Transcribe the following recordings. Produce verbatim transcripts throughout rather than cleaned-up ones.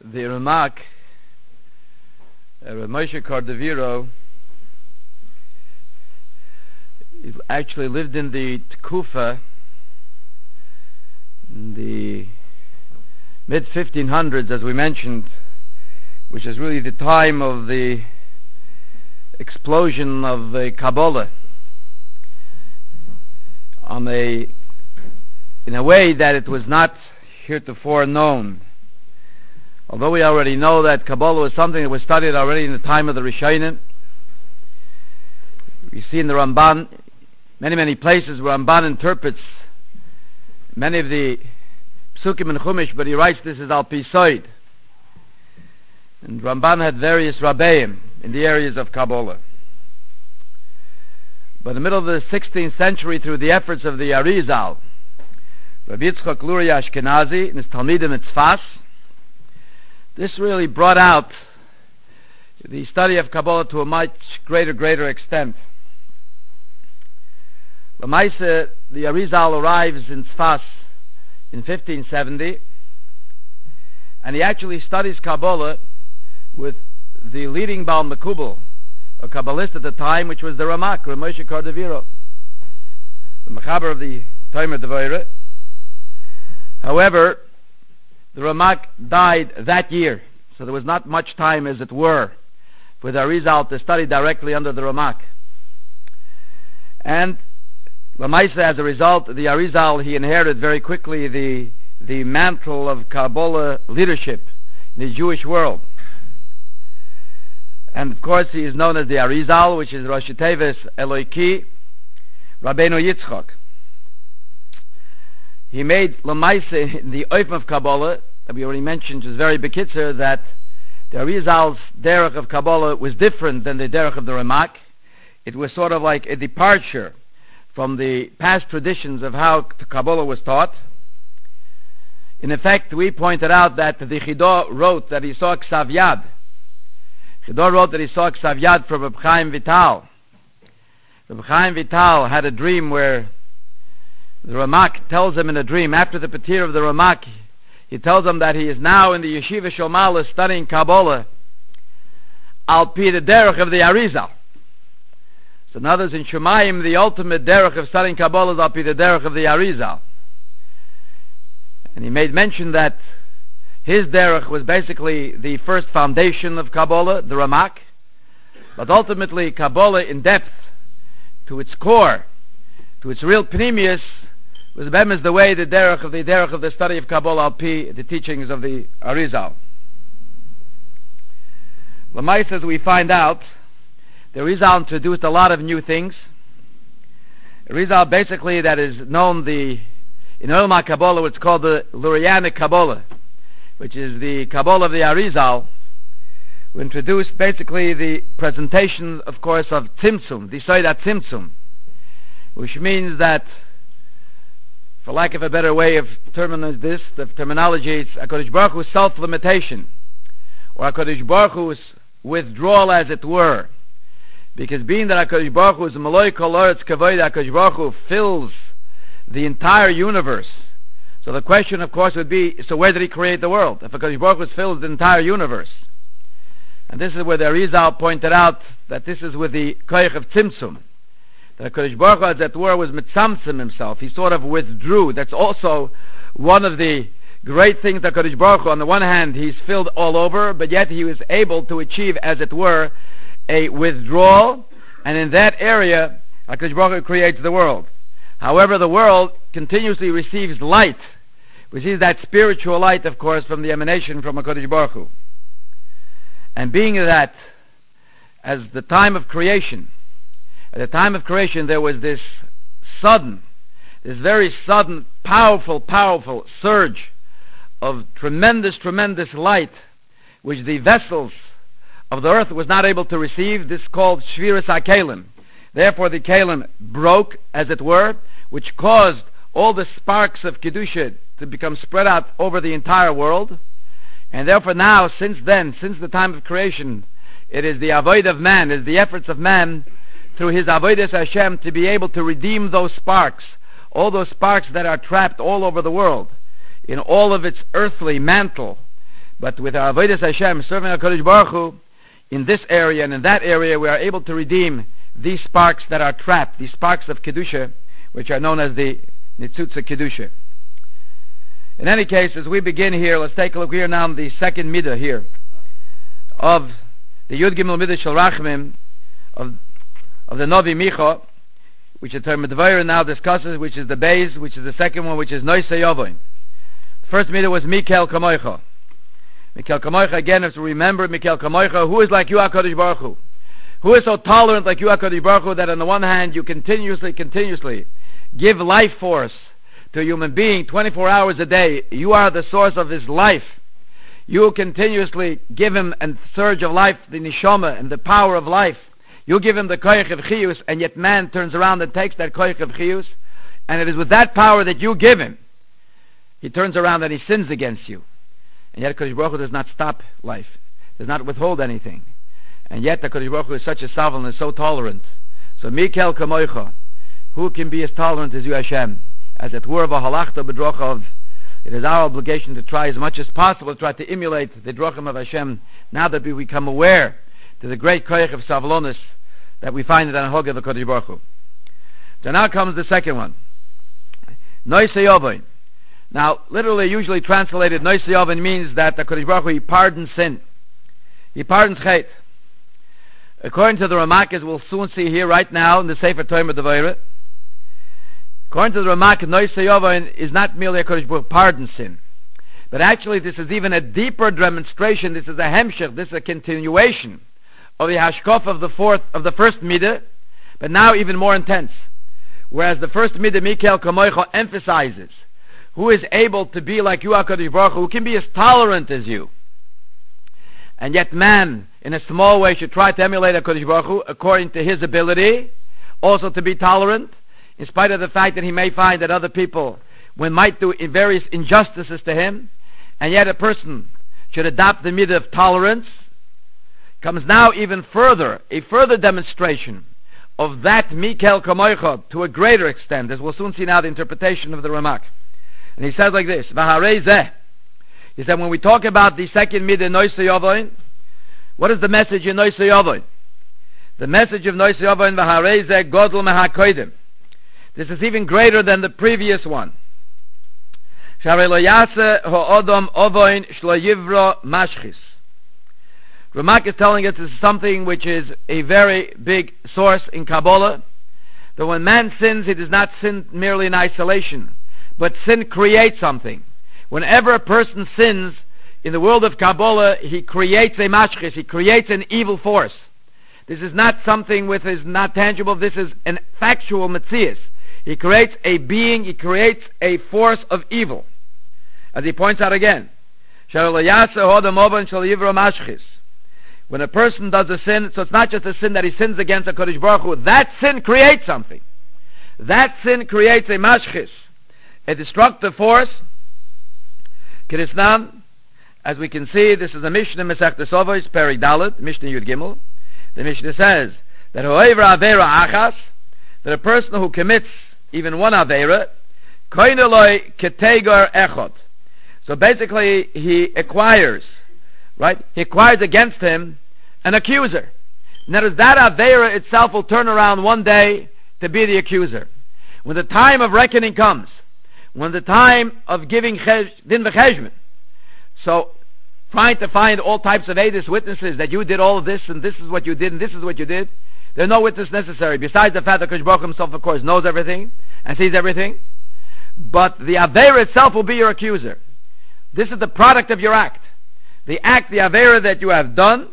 the Ramak, uh, Moshe Cordovero, actually lived in the Tkufa in the mid fifteen hundreds, as we mentioned, which is really the time of the explosion of the Kabbalah on a in a way that it was not heretofore known. Although we already know that Kabbalah was something that was studied already in the time of the Rishonim, we see in the Ramban many, many places where Ramban interprets many of the Psukim and Chumash, but he writes this is Al Pi Soid. And Ramban had various Rabbeim in the areas of Kabbalah. But in the middle of the sixteenth century, through the efforts of the Arizal, Rabbi Yitzchak Luria Ashkenazi and his Talmidim in Tzfas, this really brought out the study of Kabbalah to a much greater, greater extent. Lamaisa, the Arizal arrives in Tzfas in fifteen seventy, and he actually studies Kabbalah with the leading Baal Mekubal, a Kabbalist at the time, which was the Ramak, Rav Moshe Cordovero, the Mechaber of the Tomer Devorah. However, the Ramak died that year, so there was not much time, as it were, for the Arizal to study directly under the Ramak. And Lamaisa, as a result, the Arizal, he inherited very quickly the the mantle of Kabbalah leadership in the Jewish world. And of course, he is known as the Arizal, which is Rosh Teves Eloiki Rabbeinu Yitzchak. He made Lamaisa in the Oif of Kabbalah, that we already mentioned, which is very bekitzer, that the Arizal's derech of Kabbalah was different than the derech of the Ramak. It was sort of like a departure from the past traditions of how Kabbalah was taught. In effect, we pointed out that the Chidah wrote that he saw Ksav Yad. Chidah wrote that he saw Ksav Yad from Reb Chaim Vital. Reb Chaim Vital had a dream where the Ramak tells him in a dream, after the Petir of the Ramak, he tells him that he is now in the Yeshiva Shomala studying Kabbalah al pi the derech of the Arizal. So in others, in Shemayim, the ultimate derech of studying Kabbalah is al pi the derech of the Arizal. And he made mention that his derech was basically the first foundation of Kabbalah, the Ramak, but ultimately Kabbalah in depth, to its core, to its real pnimius, was bemis the way the derech of the derech of the study of Kabbalah al pi the teachings of the Arizal. Lamais, as we find out, the Arizal introduced a lot of new things. Arizal basically, that is known the in Ulama Kabbalah, what's called the Lurianic Kabbalah, which is the Kabbalah of the Arizal, who introduced basically the presentation, of course, of Tzimtzum, the Soidat Tzimtzum, which means that, for lack of a better way of terminating this, the terminology is HaKadosh Baruch Hu's self-limitation, or HaKadosh Baruch Hu's withdrawal, as it were. Because being that HaKadosh Baruch Hu is Maloi Kol Oretz Kavod, HaKadosh Baruch Hu fills the entire universe. So the question, of course, would be, so where did he create the world? If HaKadosh Baruch Hu fills the entire universe. And this is where the Arizal pointed out that this is with the Koyach of Tzimtzum. That HaKadosh Baruch Hu, as it were, was mitzamtzim himself. He sort of withdrew. That's also one of the great things that HaKadosh Baruch Hu, on the one hand, he's filled all over, but yet he was able to achieve, as it were, a withdrawal, and in that area, HaKadosh Baruch Hu creates the world. However, the world continuously receives light, which is that spiritual light, of course, from the emanation from HaKadosh Baruch Hu. And being that, as the time of creation, at the time of creation, there was this sudden, this very sudden, powerful, powerful surge of tremendous, tremendous light, which the vessels of the earth was not able to receive. This is called Shviras HaKelim. Therefore, the Kelim broke, as it were, which caused all the sparks of Kedusha to become spread out over the entire world. And therefore now, since then, since the time of creation, it is the avoid of man, it is the efforts of man through his avodas Hashem to be able to redeem those sparks, all those sparks that are trapped all over the world, in all of its earthly mantle, But with our Avodas Hashem, serving HaKadosh Baruch Hu, in this area and in that area, we are able to redeem these sparks that are trapped, these sparks of Kedusha, which are known as the Nitzutza Kedusha. In any case, as we begin here, let's take a look here now at the second midah here of the Yud Gimel Midah Shel Rachmim of, of the Novi Micha, which the Torah Medvaira now discusses, which is the Beis, which is the second one, which is Noisei Yovoin. First midah was Mikel Kamoicha. Mikel Kamoicha, again, if you remember Mikel Kamoicha, who is like you, HaKadosh Baruch Hu? Who is so tolerant like you, HaKadosh Baruch Hu, that on the one hand you continuously, continuously give life force to a human being twenty-four hours a day. You are the source of his life. You continuously give him a surge of life, the neshama and the power of life. You give him the koyach of chiyus, and yet man turns around and takes that koyach of chiyus, and it is with that power that you give him, he turns around and he sins against you. And yet HaKadosh Baruch Hu does not stop life, does not withhold anything. And yet HaKadosh Baruch Hu is such a sovereign and so tolerant. So Mikel Kamoicha, who can be as tolerant as you, Hashem? As it were of a halachta bedrochav, it is our obligation to try as much as possible to try to emulate the drochim of Hashem, now that we become aware to the great koyach of savlonis that we find in the Hog of HaKadosh Baruch Hu. So now comes the second one. Noisei Yovoin. Now, literally, usually translated, Noisei Yovoin means that the HaKadosh Baruch Hu, he pardons sin. He pardons chet. According to the Ramak, as we'll soon see here right now in the Sefer Torah Medvaira, according to the Ramak, Noisei Yovoin is not merely a HaKadosh Baruch Hu pardons sin, but actually this is even a deeper demonstration. This is a hemshech. This is a continuation of the hashkof of the fourth of the first midah, but now even more intense. Whereas the first midah, Mikel Kamoicha, emphasizes who is able to be like you, HaKadosh Baruch Hu, who can be as tolerant as you. And yet man, in a small way, should try to emulate HaKadosh Baruch Hu according to his ability, also to be tolerant, in spite of the fact that he may find that other people when might do various injustices to him, and yet a person should adopt the midah of tolerance. Comes now even further, a further demonstration of that Mikel Kamoicha to a greater extent, as we'll soon see now the interpretation of the Ramak. And he says like this, V'harei zeh. He said, when we talk about the second midah, Noisei Yovoin, what is the message in Noisei Yovoin? The message of Noisei Yovoin, V'harei zeh godel mehakoidim. This is even greater than the previous one. Sharei lo yaseh ho'odom ovoin shlo yivro mashchis. Ramak is telling us this is something which is a very big source in Kabbalah, that when man sins, he does not sin merely in isolation, but sin creates something. Whenever a person sins, in the world of Kabbalah, he creates a mashchis, he creates an evil force. This is not something which is not tangible, this is an factual metzias. He creates a being, he creates a force of evil. As he points out again, when a person does a sin, so it's not just a sin that he sins against HaKadosh Baruch Hu, that sin creates something. That sin creates a mashchis, a destructive force. Kirisnam, as we can see, this is a Mishnah Masechtas Avos, Perek Dalet, Mishnah Yud Gimel. The Mishnah says that ho'evra avera achas, that a person who commits even one avera, koineloi ketegar echot. So basically, he acquires, right? He acquires against him an accuser. Now, that avera itself will turn around one day to be the accuser. When the time of reckoning comes, when the time of giving din v'cheshbon, so trying to find all types of edus witnesses that you did all of this and this is what you did and this is what you did, there's no witness necessary besides the fact that HaKadosh Baruch Hu himself, of course, knows everything and sees everything. But the avera itself will be your accuser. This is the product of your act. The act, the avera that you have done.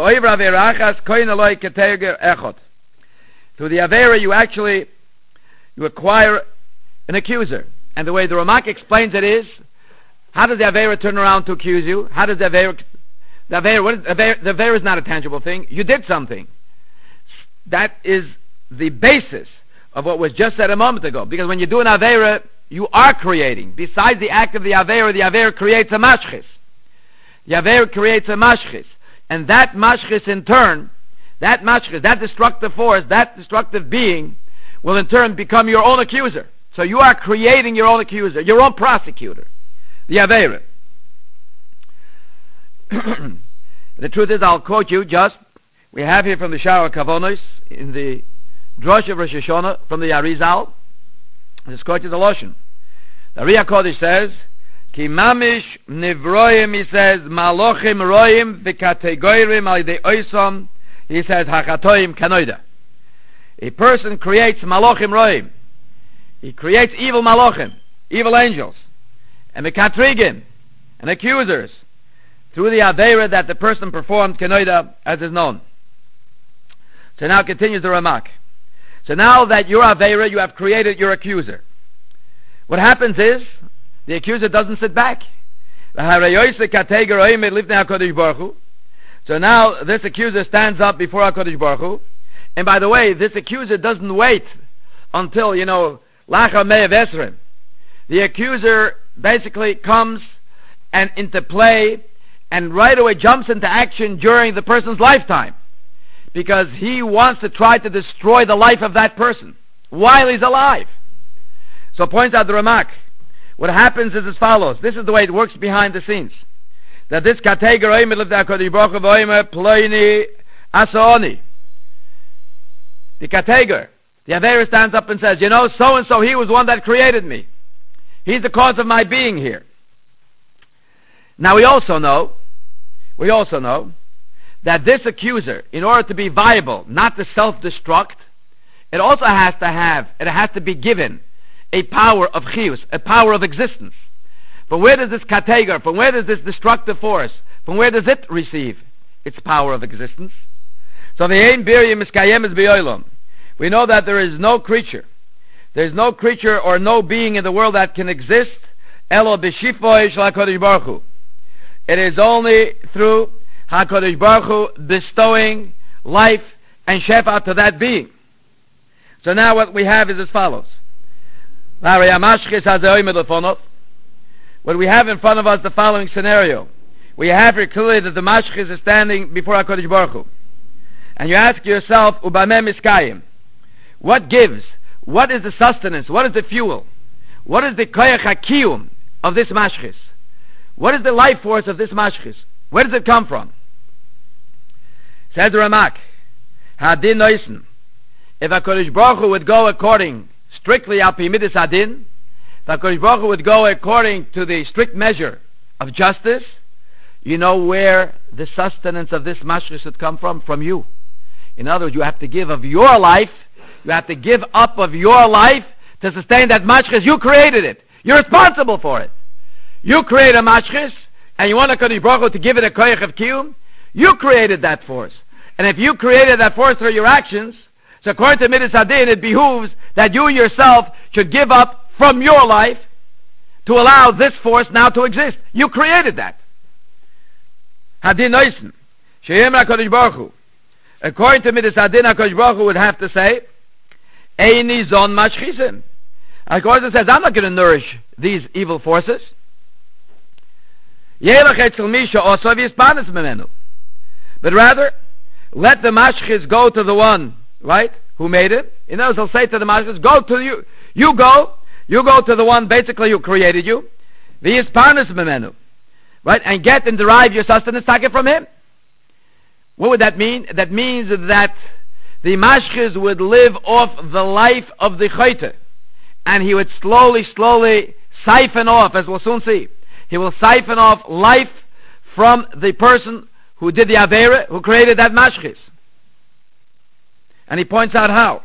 Through the avera, you actually you acquire an accuser. And the way the Ramak explains it is, how does the avera turn around to accuse you? How does the avera, the avera, what is, avera, the avera is not a tangible thing. You did something. That is the basis of what was just said a moment ago. Because when you do an avera, you are creating. Besides the act of the avera, the avera creates a mashchis. The avera creates a mashchis. And that mashchis in turn, that mashchis, that destructive force, that destructive being, will in turn become your own accuser. So you are creating your own accuser, your own prosecutor. The avera. The truth is, I'll quote you just. We have here from the Shara Kavonos in the Drosh of Rosh Hashanah from the Arizal. This quote is a lotion. The Riyah Kodesh says, Ki mamish nivroim, he says, malochim roim v'kategorim al yedei oisom, he says, hachatoim kanoida. A person creates malochim roim. He creates evil malochim, evil angels, and mekatrigim, and accusers, through the aveira that the person performed kanoida, as is known. So now continues the Ramak. So now that you're aveira, you have created your accuser. What happens is, the accuser doesn't sit back. So now this accuser stands up before HaKadosh Baruch Hu. And by the way, this accuser doesn't wait until, you know, Lacha Me'ev Esrim. The accuser basically comes and into play and right away jumps into action during the person's lifetime, because he wants to try to destroy the life of that person while he's alive. So points out the Ramak. What happens is as follows. This is the way it works behind the scenes. That this kateger oimer lived HaKadosh Baruch Hu v'oimer ploini asaoni. The kateger, the Aveira stands up and says, you know, so and so, he was one that created me. He's the cause of my being here. Now we also know, we also know that this accuser, in order to be viable, not to self-destruct, it also has to have, it has to be given a power of chiyus, a power of existence. From where does this kateger, from where does this destructive force, from where does it receive its power of existence? So the ein birya miskayemes b'yolam. We know that there is no creature, there is no creature or no being in the world that can exist elo b'shifoy shel HaKadosh Baruch Hu. It is only through HaKadosh Baruch Hu bestowing life and shefa to that being. So now what we have is as follows. What we have in front of us, the following scenario. We have here clearly that the mashchis is standing before HaKadosh Baruch Hu. And you ask yourself, Ubameh miskayim, what gives? What is the sustenance? What is the fuel? What is the koyach hakiyum of this mashchis? What is the life force of this mashchis? Where does it come from? Says the Ramak, Hadin Noisen, if HaKadosh Baruch Hu would go according strictly al pi midas hadin, if HaKadosh Baruch Hu would go according to the strict measure of justice, you know where the sustenance of this mashchis would come from? From you. In other words, you have to give of your life, you have to give up of your life to sustain that mashchis. You created it. You're responsible for it. You create a mashchis, and you want HaKadosh Baruch Hu to give it a koyach of kiyum. You created that force. And if you created that force through your actions, so according to Midas Hadin, it behooves that you yourself should give up from your life to allow this force now to exist. You created that. Hadin Noisen, Sheyem HaKadosh Baruch Hu. According to Midas Hadin, HaKadosh Baruch Hu would have to say, Eini zon mashchisim. HaKadosh says, I'm not going to nourish these evil forces. Yelech etzel misha osav yispanis memenu. But rather, let the mashchis go to the one, right, who made it. In other words, he'll say to the mashchis, go to you, you go, you go to the one basically who created you, v'yispanis memenu, right, and get and derive your sustenance, take it from him. What would that mean? That means that the mashchis would live off the life of the chayte, and he would slowly, slowly siphon off, as we'll soon see. He will siphon off life from the person who did the Aveira, who created that mashchis. And he points out how.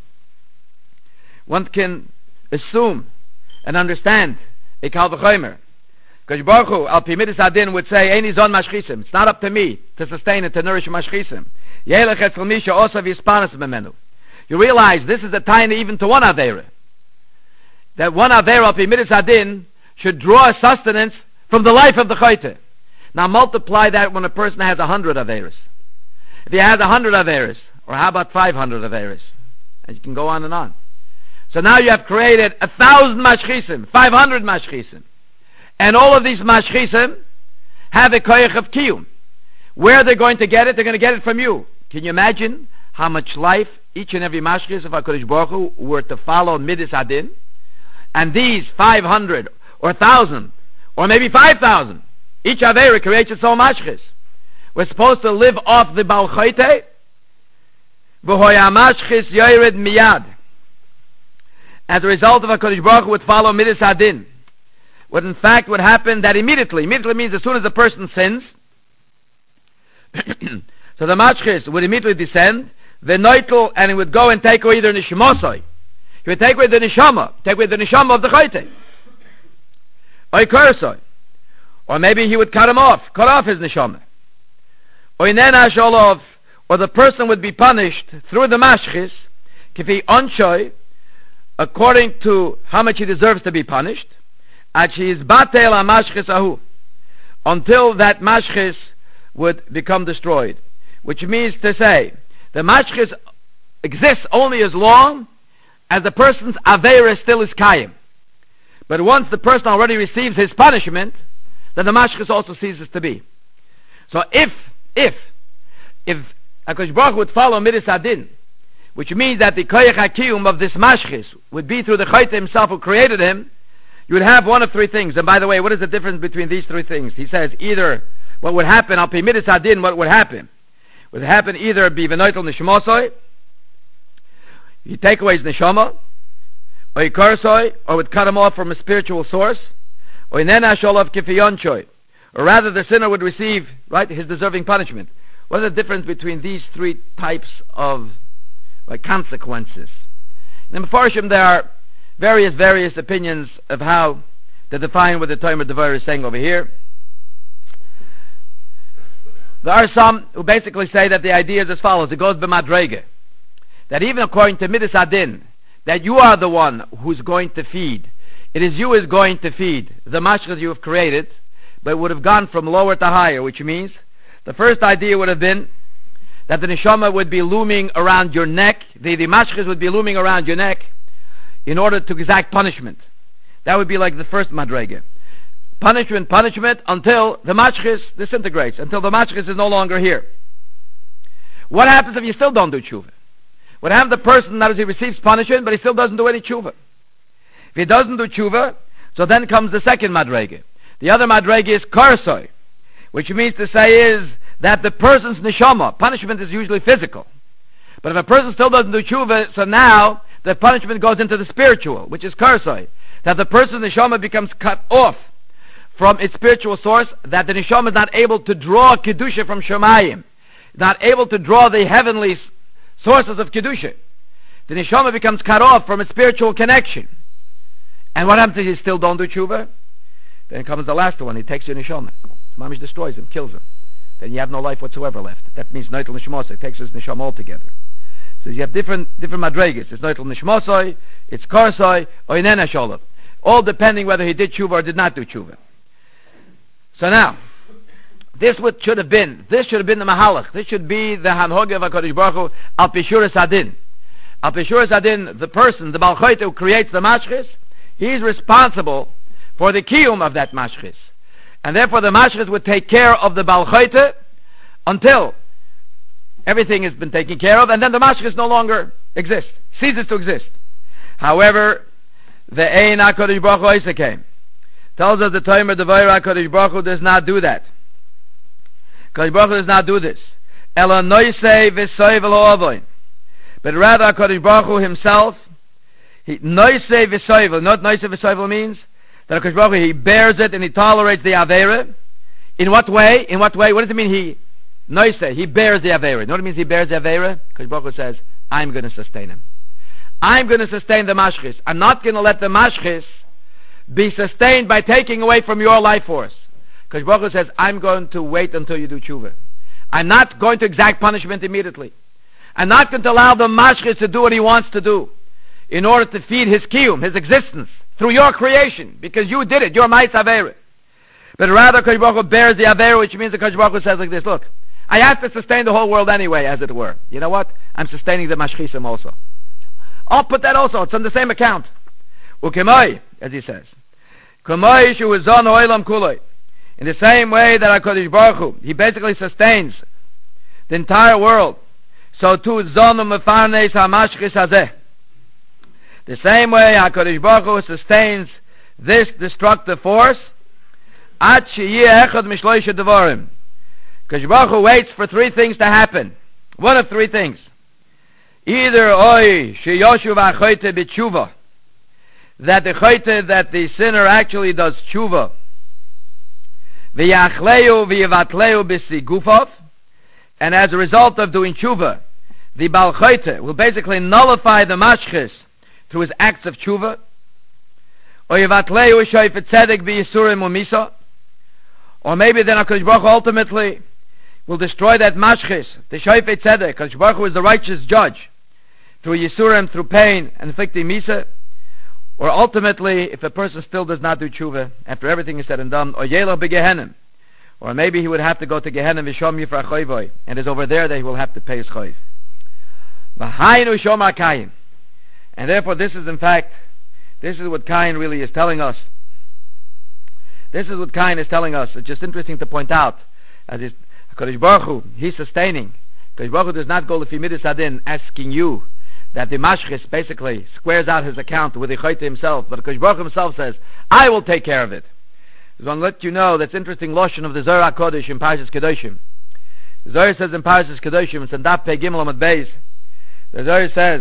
One can assume and understand a Kal V'chomer. Because Baruch Hu, Al Pi Midas Hadin, would say, Eini zon mashchisim. It's not up to me to sustain and to nourish mashchisim. Yelech etzel misha osav yispanis memenu. You realize this is a tiny even to one Aveira. That one Aveira, Al Pi Midas Hadin, should draw sustenance from the life of the chayte. Now multiply that when a person has a hundred Averis. If he has a hundred Averis, or how about five hundred Averis? And you can go on and on. So now you have created a thousand mashchisim, five hundred mashchisim. And all of these mashchisim have a koyach of kiyum. Where they're going to get it, they're going to get it from you. Can you imagine how much life each and every mashchis of HaKadosh Baruch Hu were to follow Midas Hadin? And these five hundred or one thousand or maybe five thousand Each Aveira creates its own mashchis. We're supposed to live off the Baal Chayte. V'hoya mashchis yoyred miyad. As a result of HaKadosh Baruch Hu would follow Midas Adin. What in fact would happen that immediately, immediately means as soon as the person sins, so the mashchis would immediately descend, the noitel, and he would go and take away their nishmosoi. He would take away the neshama, take away the neshama of the chayte. Or kursoi. Or maybe he would cut him off, cut off his neshama. Or or the person would be punished through the mashchis, kifi onshoi, according to how much he deserves to be punished, until that mashchis would become destroyed. Which means to say, the mashchis exists only as long as the person's aveira still is kayim. But once the person already receives his punishment, then the mashchis also ceases to be. So if, if, if HaKadosh Baruch Hu would follow Midas Adin, which means that the koyach hakiyum of this mashchis would be through the chayte himself who created him, you would have one of three things. And by the way, what is the difference between these three things? He says either what would happen, al pi Midas Adin, what would happen? Would happen either be v'noitel nishmosoi, you take away his neshama, or yikarsoi, or would cut him off from a spiritual source, or inena sholav kifiyonchoi, or rather the sinner would receive, right, his deserving punishment. What is the difference between these three types of like, consequences? In the Mefarshim there are various, various opinions of how to define what the Tomer Devar is saying over here. There are some who basically say that the idea is as follows. It goes b'madrege. That even according to Midas Adin, that you are the one who's going to feed. It is you who is going to feed the mashchas you have created, but it would have gone from lower to higher, which means the first idea would have been that the neshama would be looming around your neck, the, the mashchas would be looming around your neck in order to exact punishment. That would be like the first madrege. Punishment, punishment, until the mashchis disintegrates, until the mashchis is no longer here. What happens if you still don't do tshuva? What happens to the person that is he receives punishment, but he still doesn't do any tshuva? If he doesn't do tshuva, so then comes the second madrege. The other madrege is karsoi, which means to say is that the person's neshama, punishment is usually physical. But if a person still doesn't do tshuva, so now the punishment goes into the spiritual, which is karsoi. That the person's neshama becomes cut off from its spiritual source, that the neshama is not able to draw kedusha from Shemayim, not able to draw the heavenly sources of kedusha. The neshama becomes cut off from its spiritual connection. And what happens if you still don't do tshuva? Then comes the last one. He takes your neshama. Mamish destroys him, kills him. Then you have no life whatsoever left. That means noitel neshmosoi. It takes his neshama altogether. So you have different different madregas. It's noitel neshmosoi, it's karsoi, or inena sholav. All depending whether he did tshuva or did not do tshuva. So now, this what should have been. This should have been the mahalach. This should be the hanhoga of HaKadosh Baruch Hu al pishuras adin. Al pishuras adin, the person, the Baal Chayte who creates the mashchis, he is responsible for the kiyum of that mashchis. And therefore the mashchis would take care of the Baal Chayte until everything has been taken care of, and then the mashchis no longer exists, ceases to exist. However, the Ein HaKadosh Baruch Hu came. Tells us the Tomer Devar HaKadosh Baruch Hu does not do that. HaKadosh Baruch Hu does not do this. Ela noisei v'soy v'lo avoy. But rather HaKadosh Baruch Hu himself, he noisei v'soy v'lo. Not noisei v'soy v'lo means that HaKadosh Baruch Hu, he bears it and he tolerates the avera. In what way? In what way? What does it mean he noisei? He bears the avera. You know what it means he bears the avera? HaKadosh Baruch Hu says, I'm going to sustain him. I'm going to sustain the mashchis. I'm not going to let the mashchis be sustained by taking away from your life force. Because Baruch Hu says, I'm going to wait until you do tshuva. I'm not going to exact punishment immediately. I'm not going to allow the mashchis to do what he wants to do in order to feed his kiyum, his existence, through your creation, because you did it. You're my avera. But rather, Kodesh Baruch Hu bears the avera, which means the Kodesh Baruch Hu says like this, look, I have to sustain the whole world anyway, as it were. You know what? I'm sustaining the mashchisim also. I'll put that also. It's on the same account. Ukemai, as he says. Kemai shu zon oilam kuloi. In the same way that HaKadosh Baruch Hu, he basically sustains the entire world. So too zon u'mefarnes ha'mashchis hazeh. The same way HaKadosh Baruch Hu sustains this destructive force. Ad sheyeh echad mishloisha devarim. Because Baruch Hu waits for three things to happen. One of three things. Either oy sheyoshu v'achoyte b'tshuva, that the choyte, that the sinner actually does tshuva, v'yachleu v'yivatleu b'sigufov, and as a result of doing tshuva, the bal choyte will basically nullify the mashchis through his acts of tshuva, or yivatleu shoyfet tzedek b'yisurim u'misa, or maybe then HaKadosh Baruch Hu ultimately will destroy that mashchis, the shoyfet tzedek. HaKadosh Baruch Hu is the righteous judge, through yisurim, through pain, and inflicting misa. Or ultimately, if a person still does not do tshuva after everything is said and done, or yelach begehenim, or maybe he would have to go to Gehenim v'shom yifra choyvoy, and it's over there that he will have to pay his choyv. V'hainu shomar Kayin, and therefore this is in fact, this is what Kayin really is telling us. This is what Kayin is telling us. It's just interesting to point out, as is HaKadosh Baruch Hu, he's sustaining. HaKadosh Baruch Hu does not go lefi midas adin asking you that the mashchis basically squares out his account with the choyte himself, but HaKadosh Baruch Hu himself says, I will take care of it. I want to let you know that's interesting loshon of the Zohar HaKodesh in Parshas Kedoshim. The Zohar says in Parshas Kedoshim, it's in Daf Pei Gimel Amud Beis, the Zohar says,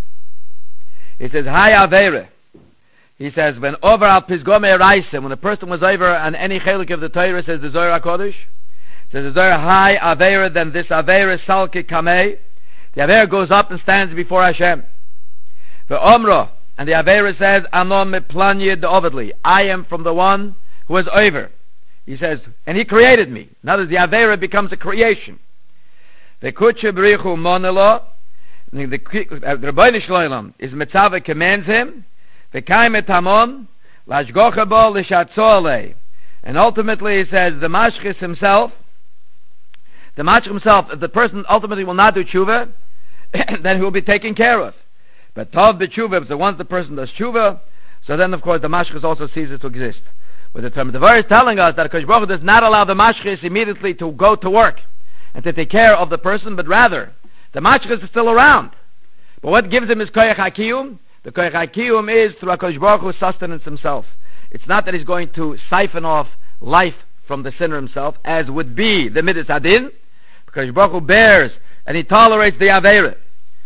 he says, Hai Aveire. He says, when over al Pizgome Reise, when a person was over on any chelik of the Torah, says the Zohar HaKodesh, says the Zohar, Hai Aveire, then this Aveire Salke Kamei, the Aveira goes up and stands before Hashem. The Omra, and the Aveira says, Anom meplanye de ovedli, I am from the one who is over. He says, and he created me. Now that the Aveira becomes a creation. The Kutshe B'richu Monelo, the Rebbeinu Shloim is Metzava commands him, the Kaimet Hamon, Lashgocha Bo Lishatzole. And ultimately he says, the Mashchis himself, the Mashchis himself, if the person ultimately will not do tshuva, then he will be taken care of. But Tov b'tshuva, if the once the person does tshuva, so then of course the mashchis also ceases to exist. But the term, the verse is telling us that HaKadosh Baruch Hu does not allow the mashchis immediately to go to work and to take care of the person, but rather the mashchis is still around. But what gives him his koyach hakiyum? The koyach hakiyum is through HaKadosh Baruch Hu's sustenance himself. It's not that he's going to siphon off life from the sinner himself, as would be the midas adin, because Baruch Hu bears and he tolerates the aveira.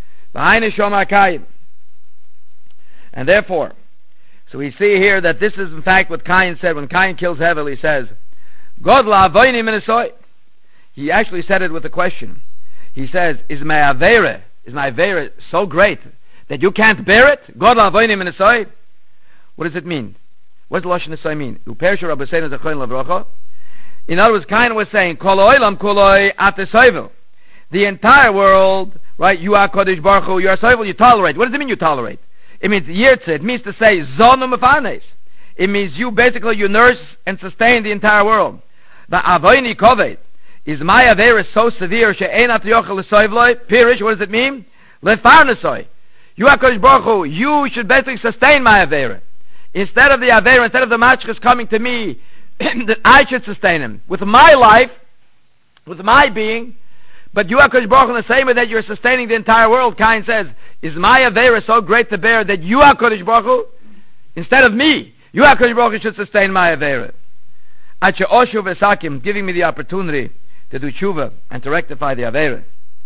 And therefore, so we see here that this is in fact what Cain said when Cain kills Hevel. He says, God la'avoini minasoy. He actually said it with a question. He says, is my aveira, is my aveira so great that you can't bear it? God la'avoini minasoy. What does it mean? What does Lashon Nesoy mean? In other words, Cain was saying, Kol oilam kuloi atesoivel. The entire world, right, you are Kodesh Baruch Hu, you are soivel, you tolerate. What does it mean you tolerate? It means yirtze, it means to say zonu mefanes. It means you basically, you nurse and sustain the entire world. The avoini koved is my avera so severe, she'en at yochel lesoivloi, pirish, what does it mean? Lefarnesoi. You are Kodesh Baruch Hu, you should basically sustain my avera. Instead of the avera, instead of the mashchis coming to me, that I should sustain him with my life, with my being. But you are Kodesh Baruch Hu in the same way that you're sustaining the entire world. Cain says, is my avera so great to bear that you are Kodesh Baruch Hu instead of me? You are Kodesh Baruch Hu should sustain my avera. Ache oshu v'sakim, giving me the opportunity to do tshuva and to rectify the avera.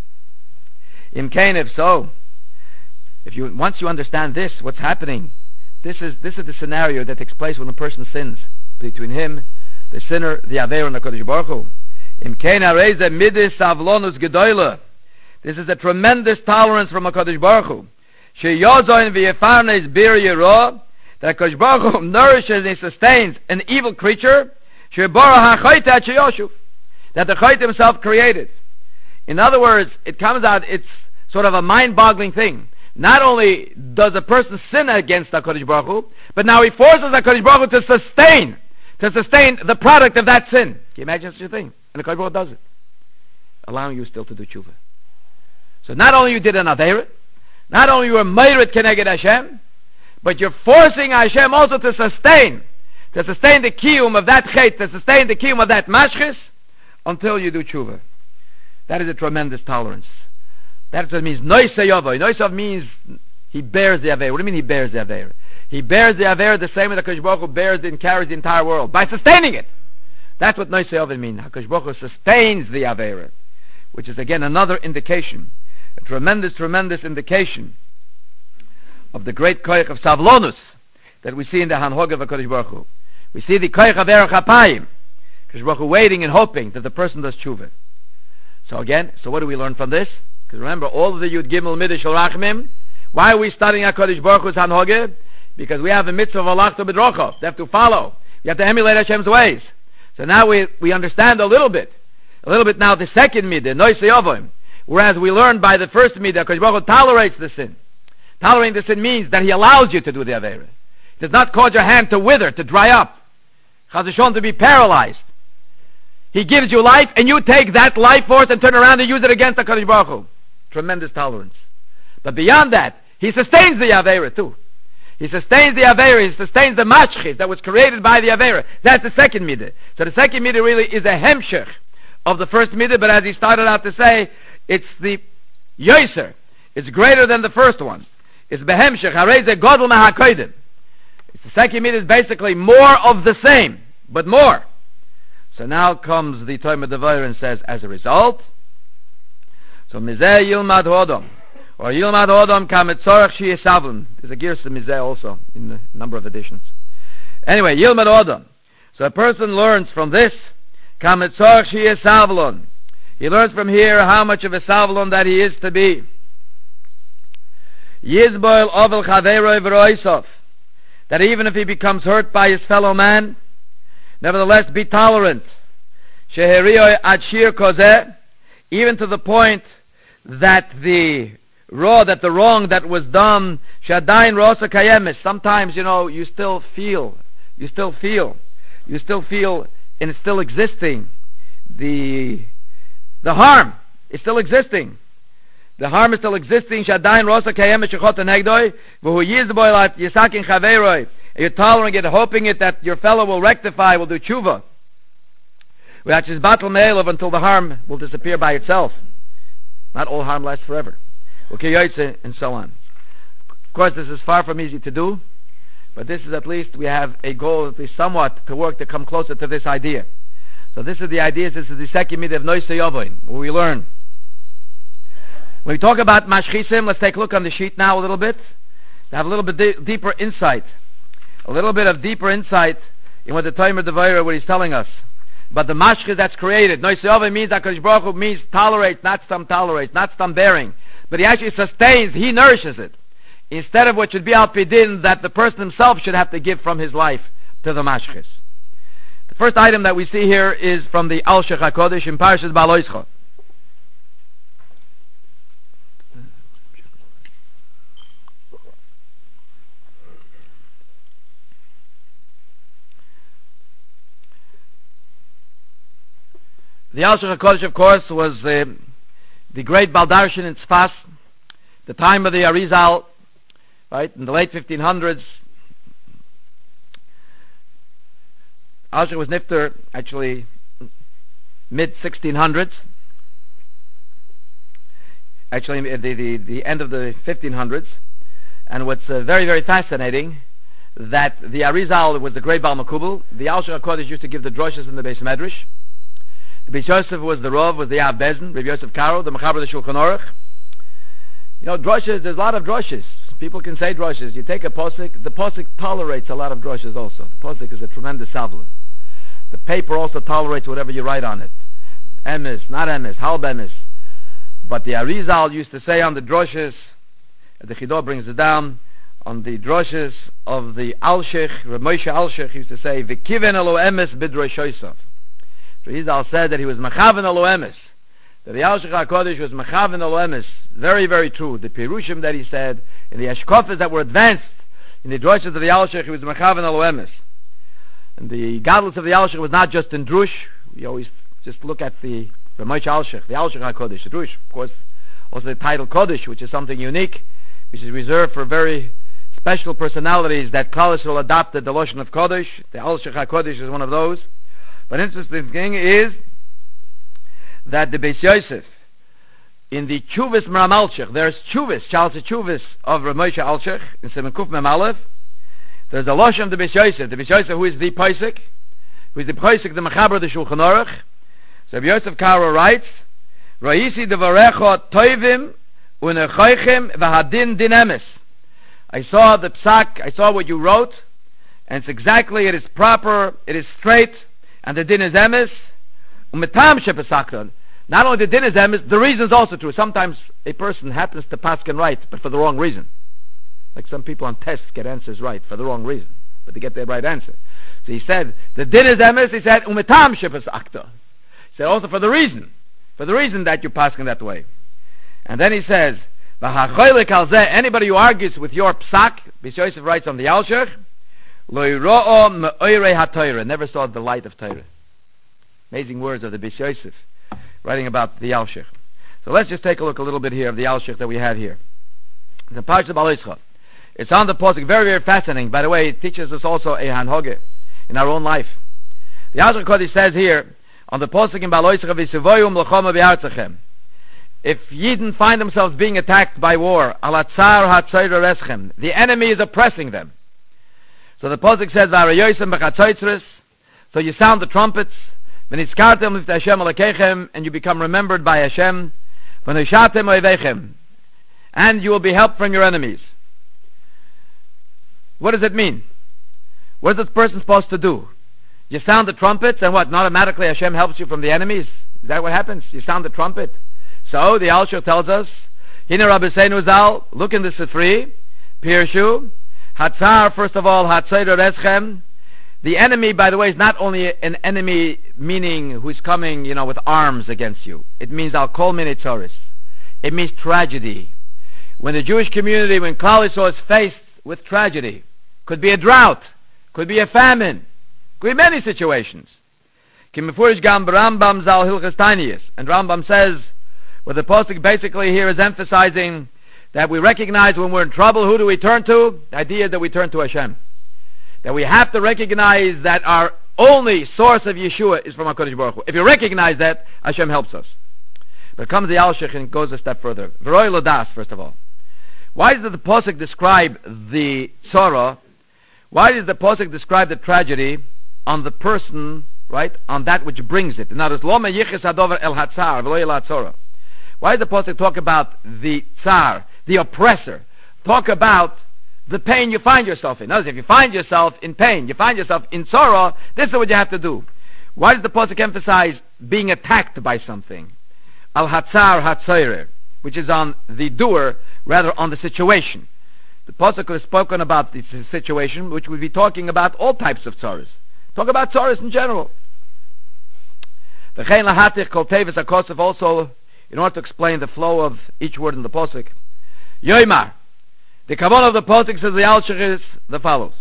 In Cain, if so, if you once you understand this, what's happening? This is this is the scenario that takes place when a person sins between him, the sinner, the avera, and the Kodesh Baruch Hu. In Cain areze midis avlonus gedoyle. This is a tremendous tolerance from a Kodesh Baruch Hu. She yozoin v'yefarnes bir yero, that Kodesh Baruch Hu nourishes and sustains an evil creature. She bara hachoyte at sheyoshuv, that the choyte himself created. In other words, it comes out, it's sort of a mind-boggling thing. Not only does a person sin against HaKadosh Baruch Hu, but now he forces HaKadosh Baruch Hu to sustain, to sustain the product of that sin. Can you imagine such a thing? And HaKadosh Baruch Hu does it, allowing you still to do tshuva. So not only you did an avera, not only you were meirit keneged Hashem, but you're forcing Hashem also to sustain, to sustain the kiyum of that chet, to sustain the kiyum of that mashchis, until you do tshuva. That is a tremendous tolerance. That's what it means. Noisei yavoi. Noisav means he bears the avera. What do you mean he bears the avera? He bears the avera the same way that Kodesh Baruch Hu bears and carries the entire world by sustaining it. That's what Noisei Oven means. HaKadosh Baruch Hu sustains the Aveira, which is again another indication, a tremendous, tremendous indication of the great koich of Savlonus that we see in the Hanhog of HaKadosh Baruch Hu. We see the koich of Erech HaPayim, HaKadosh Baruch Hu waiting and hoping that the person does tshuva. So again, so what do we learn from this? Because remember, all of the Yud Gimel Midish Rachmim, why are we studying HaKadosh Baruch Hu's Hanhog? Because we have a mitzvah of Allah to B'drocho. They have to follow. You have to emulate Hashem's ways. So now we, we understand a little bit. A little bit now the second midah, Noisei Oven. Whereas we learned by the first midah, HaKadosh Baruch Hu tolerates the sin. Tolerating the sin means that He allows you to do the Aveira. He does not cause your hand to wither, to dry up. Chas v'sholom, to be paralyzed. He gives you life, and you take that life force and turn around and use it against HaKadosh Baruch Hu. Tremendous tolerance. But beyond that, He sustains the Aveira too. He sustains the Aveira, He sustains the Mashchis that was created by the Aveira. That's the second midah. So the second midah really is a hemshech of the first midah, but as he started out to say, it's the yoser. It's greater than the first one. It's behemshech, hareze godel mahakoidim. It's the second midah is basically more of the same, but more. So now comes the Tomer Devarim and says, as a result, so mizeh yilmad hodom, or yilmad hodom kametzorach sheyesavlon. There's a girsa mizeh also in a number of editions. Anyway, yilmad hodom. So a person learns from this, kametzorach sheyesavlon. He learns from here how much of a savlon that he is to be. Yizboil ovel chaveroi v'roisof. That even if he becomes hurt by his fellow man, nevertheless be tolerant. Sheherioi ad shir kozeh, even to the point that the raw, that the wrong that was done, shadain rosa kayemis. Sometimes, you know, you still feel, you still feel, you still feel, and it's still existing. The the harm is still existing. The harm is still existing. Shadain rosa kayemis shechot negdoi v'hu yizboil at yisakin chaveroi. You're tolerating it, hoping it that your fellow will rectify, will do tshuva. Which is battle me'elov until the harm will disappear by itself. Not all harm lasts forever. Okay, and so on. Of course, this is far from easy to do, but this is at least we have a goal, at least somewhat, to work to come closer to this idea. So this is the idea. This is the second midah of Noisei Oven, where we learn. When we talk about mashchisim, let's take a look on the sheet now a little bit to have a little bit de- deeper insight. A little bit of deeper insight in what the Tomer Devarim, what he's telling us. But the mashchis that's created, Noisei Oven means that HaKadosh Baruch Hu means tolerates, not some tolerates, not some bearing. But he actually sustains, he nourishes it. Instead of what should be al pidin, that the person himself should have to give from his life to the mashchis. The first item that we see here is from the Al Shech HaKodesh in Parshas Baloischa. The Al Shech HaKodesh, of course, was uh, the great Baldarshan in Tzfas, the time of the Arizal, right, in the late fifteen hundreds. Al Shech was nifter, actually, mid sixteen hundreds. Actually, the, the, the end of the fifteen hundreds. And what's uh, very, very fascinating, that the Arizal was the great Baal Makubal. The Al Shech HaKodesh used to give the droshes in the Beis Medrash. The Beis Yosef was the Rav, was the Yav Bezin, Rabbi Yosef Karo, the Mechaber, the Shulchan Aruch. You know, droshes, there's a lot of droshes. People can say droshes. You take a posik, the posik tolerates a lot of droshes also. The posik is a tremendous savlon. The paper also tolerates whatever you write on it. Emes, not emes, halb emes. But the Arizal used to say on the droshes, the Chido brings it down, on the droshes of the Alshech, Rav Moshe Alshech used to say, V'kiven elo emes bidroi shoysav. Rizal said that he was mechaven alo emes, that the Al Shech HaKodesh was mechaven alo emes. Very, very true. The Pirushim that he said, and the Ashkofas that were advanced in the droshes of the Al Shech, he was mechaven alo emes. And the godless of the Al Shech was not just in drush. We always just look at the Rav Moshe Alshech, the Al Shech HaKodesh, the drush. Of course, also the title Kodesh, which is something unique, which is reserved for very special personalities that Klal Yisrael adopted the Lashon of Kodesh. The Al Shech HaKodesh is one of those. But interesting thing is that the Beis Yosef, in the Chuvas Meram Alshech, there's Chuvas, Charles Chuvas of Rav Moshe Alshech, in Siman Kuf Mem Aleph. There's a Lashon of the Beis Yosef, the Beis Yosef who is the Paisik, who is the B'choisik, the Mechaber, the Shulchan Aruch. So Rabbi Yosef Karo writes, Ra'isi devarecho toivim unechoichim v'hadin din emes. I saw the psak, I saw what you wrote, and it's exactly, it is proper, it is straight, and the din is emes. Umetam shepesakron. Not only the din is emes, the reason is also true. Sometimes a person happens to paskin right, but for the wrong reason. Like some people on tests get answers right for the wrong reason, but they get the right answer. So he said, the din is emes, he said, umetam shepesakron. He said also for the reason, for the reason that you paskin that way. And then he says, anybody who argues with your psak, Beis Yosef writes on the Alshech, never saw the light of Torah. Amazing words of the Beis Yosef, writing about the Alshech. So let's just take a look a little bit here of the Alshech that we have here. The Parsha Baloischa. It's on the Pasuk, very, very fascinating. By the way, it teaches us also a hanhoge in our own life. The Alshech Kodesh says here, on the Pasuk in Baloischa, v'sivoyum l'choma b'artzachem. If Yidden find themselves being attacked by war, alatzar hatzayra reschem, the enemy is oppressing them. So the Pasuk says, v'arayoysim b'chatzoytzris, so you sound the trumpets, v'nitzkartem l'fte Hashem alekechem, and you become remembered by Hashem, v'nishatem oivechem, and you will be helped from your enemies. What does it mean? What is this person supposed to do? You sound the trumpets, and what, automatically Hashem helps you from the enemies? Is that what happens? You sound the trumpet? So the Alshech tells us, Hine Rabbeinu Zal, look in the Sifri, Pirshu, Hatzar, first of all, Hatzayra Reschem. The enemy, by the way, is not only an enemy meaning who's coming, you know, with arms against you. It means Al Kol Min Eitzoros. It means tragedy. When the Jewish community, when Klal Yisrael is faced with tragedy, could be a drought, could be a famine, could be many situations. Kimefurish Gam Rambam Zal Hilchas Tainiyos, and Rambam says, well, the Pasuk basically here is emphasizing that we recognize when we're in trouble, who do we turn to? The idea is that we turn to Hashem. That we have to recognize that our only source of Yeshua is from HaKadosh Baruch Hu. If you recognize that, Hashem helps us. But comes the Alshech and goes a step further. V'roi Lodas, first of all. Why does the Pasuk describe the tzara? Why does the Pasuk describe the tragedy on the person, right, on that which brings it? In other words, Lo meyiches hadover el hatzar, v'lo yela tzara. Why does the Pasuk talk about the tsar, the oppressor? Talk about the pain you find yourself in. In other words, if you find yourself in pain, you find yourself in sorrow, this is what you have to do. Why does the Pasuk emphasize being attacked by something? Al hatzar hatzayre, which is on the doer, rather on the situation. The Pasuk has spoken about the situation, which would be talking about all types of tzaras. Talk about tzaras in general. V'chein lahatich kol tevis hakosef, also, in order to explain the flow of each word in the Pasuk. Yoimar. The kavanah of the Pasuk, says the Alshech, is the follows.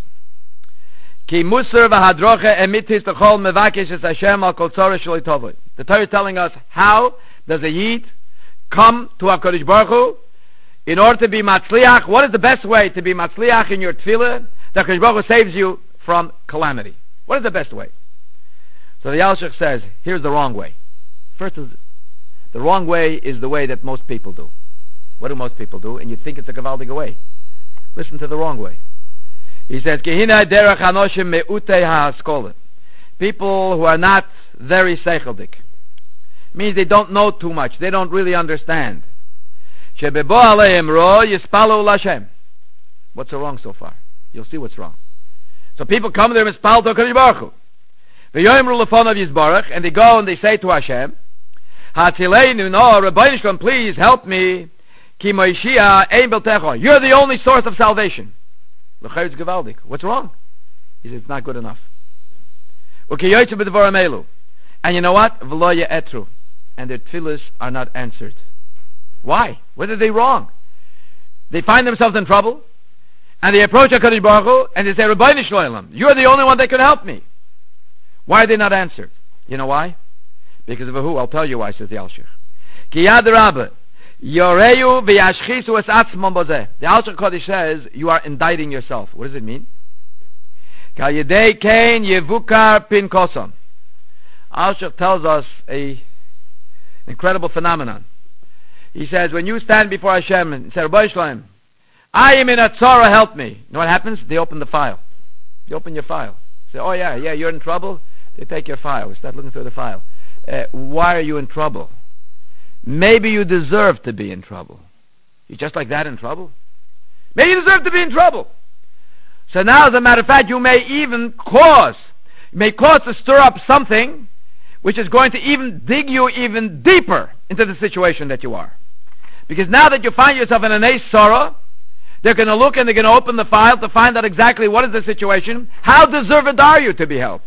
Ki musar v'hadroche emitis l'chol mevakesh es Hashem al kol tzara shel tovoi. The Torah is telling us, how does a Yid come to HaKadosh Baruch Hu in order to be matzliach? What is the best way to be matzliach in your tefillah? That HaKadosh Baruch Hu saves you from calamity. What is the best way? So the Alshech says, here's the wrong way. First is, the wrong way is the way that most people do. What do most people do? And you think it's a gavaldiga way. Listen to the wrong way. He says, Kehina derech hanoshim me'utei ha'askola. People who are not very seicheldik. Means they don't know too much. They don't really understand. Shebebo aleim ro yispalu l'Hashem. What's so wrong so far? You'll see what's wrong. So people come there and spal to HaKadosh Baruch Hu. V'yoimru lefonav yizbarach, and they go and they say to Hashem, Ha'tzileinu, no, Rabbeinu Shalom, please help me. Ki moishia ein beltecho. You're the only source of salvation. L'chayitz gevaldik. What's wrong? He says, it's not good enough. U'kiyoytzu b'dvarim elu. And you know what? V'lo ye'etru. And their tefillos are not answered. Why? What did they wrong? They find themselves in trouble, and they approach HaKadosh Baruch Hu, and they say, Rabbeinu Shalom, you're the only one that can help me. Why are they not answered? You know why? Because of who? I'll tell you why, says the Alshech. Ki yad rabbe, yoreyu v'yashchisu es atzmon bozeh. The Alshech Kodesh says, you are indicting yourself. What does it mean? Ka yedei kein yevukar pin kosom. Alshech tells us a incredible phenomenon. He says, when you stand before Hashem and say, Rabbeinu Shalom, I am in a tzara, help me. You know what happens? They open the file. You open your file. Say, oh yeah, yeah, you're in trouble. They take your file. We start looking through the file. Uh, why are you in trouble? Maybe you deserve to be in trouble. You're just like that in trouble? Maybe you deserve to be in trouble. So now, as a matter of fact, you may even cause, you may cause to stir up something which is going to even dig you even deeper into the situation that you are. Because now that you find yourself in an ace sorrow, they're going to look and they're going to open the file to find out exactly what is the situation. How deserved are you to be helped?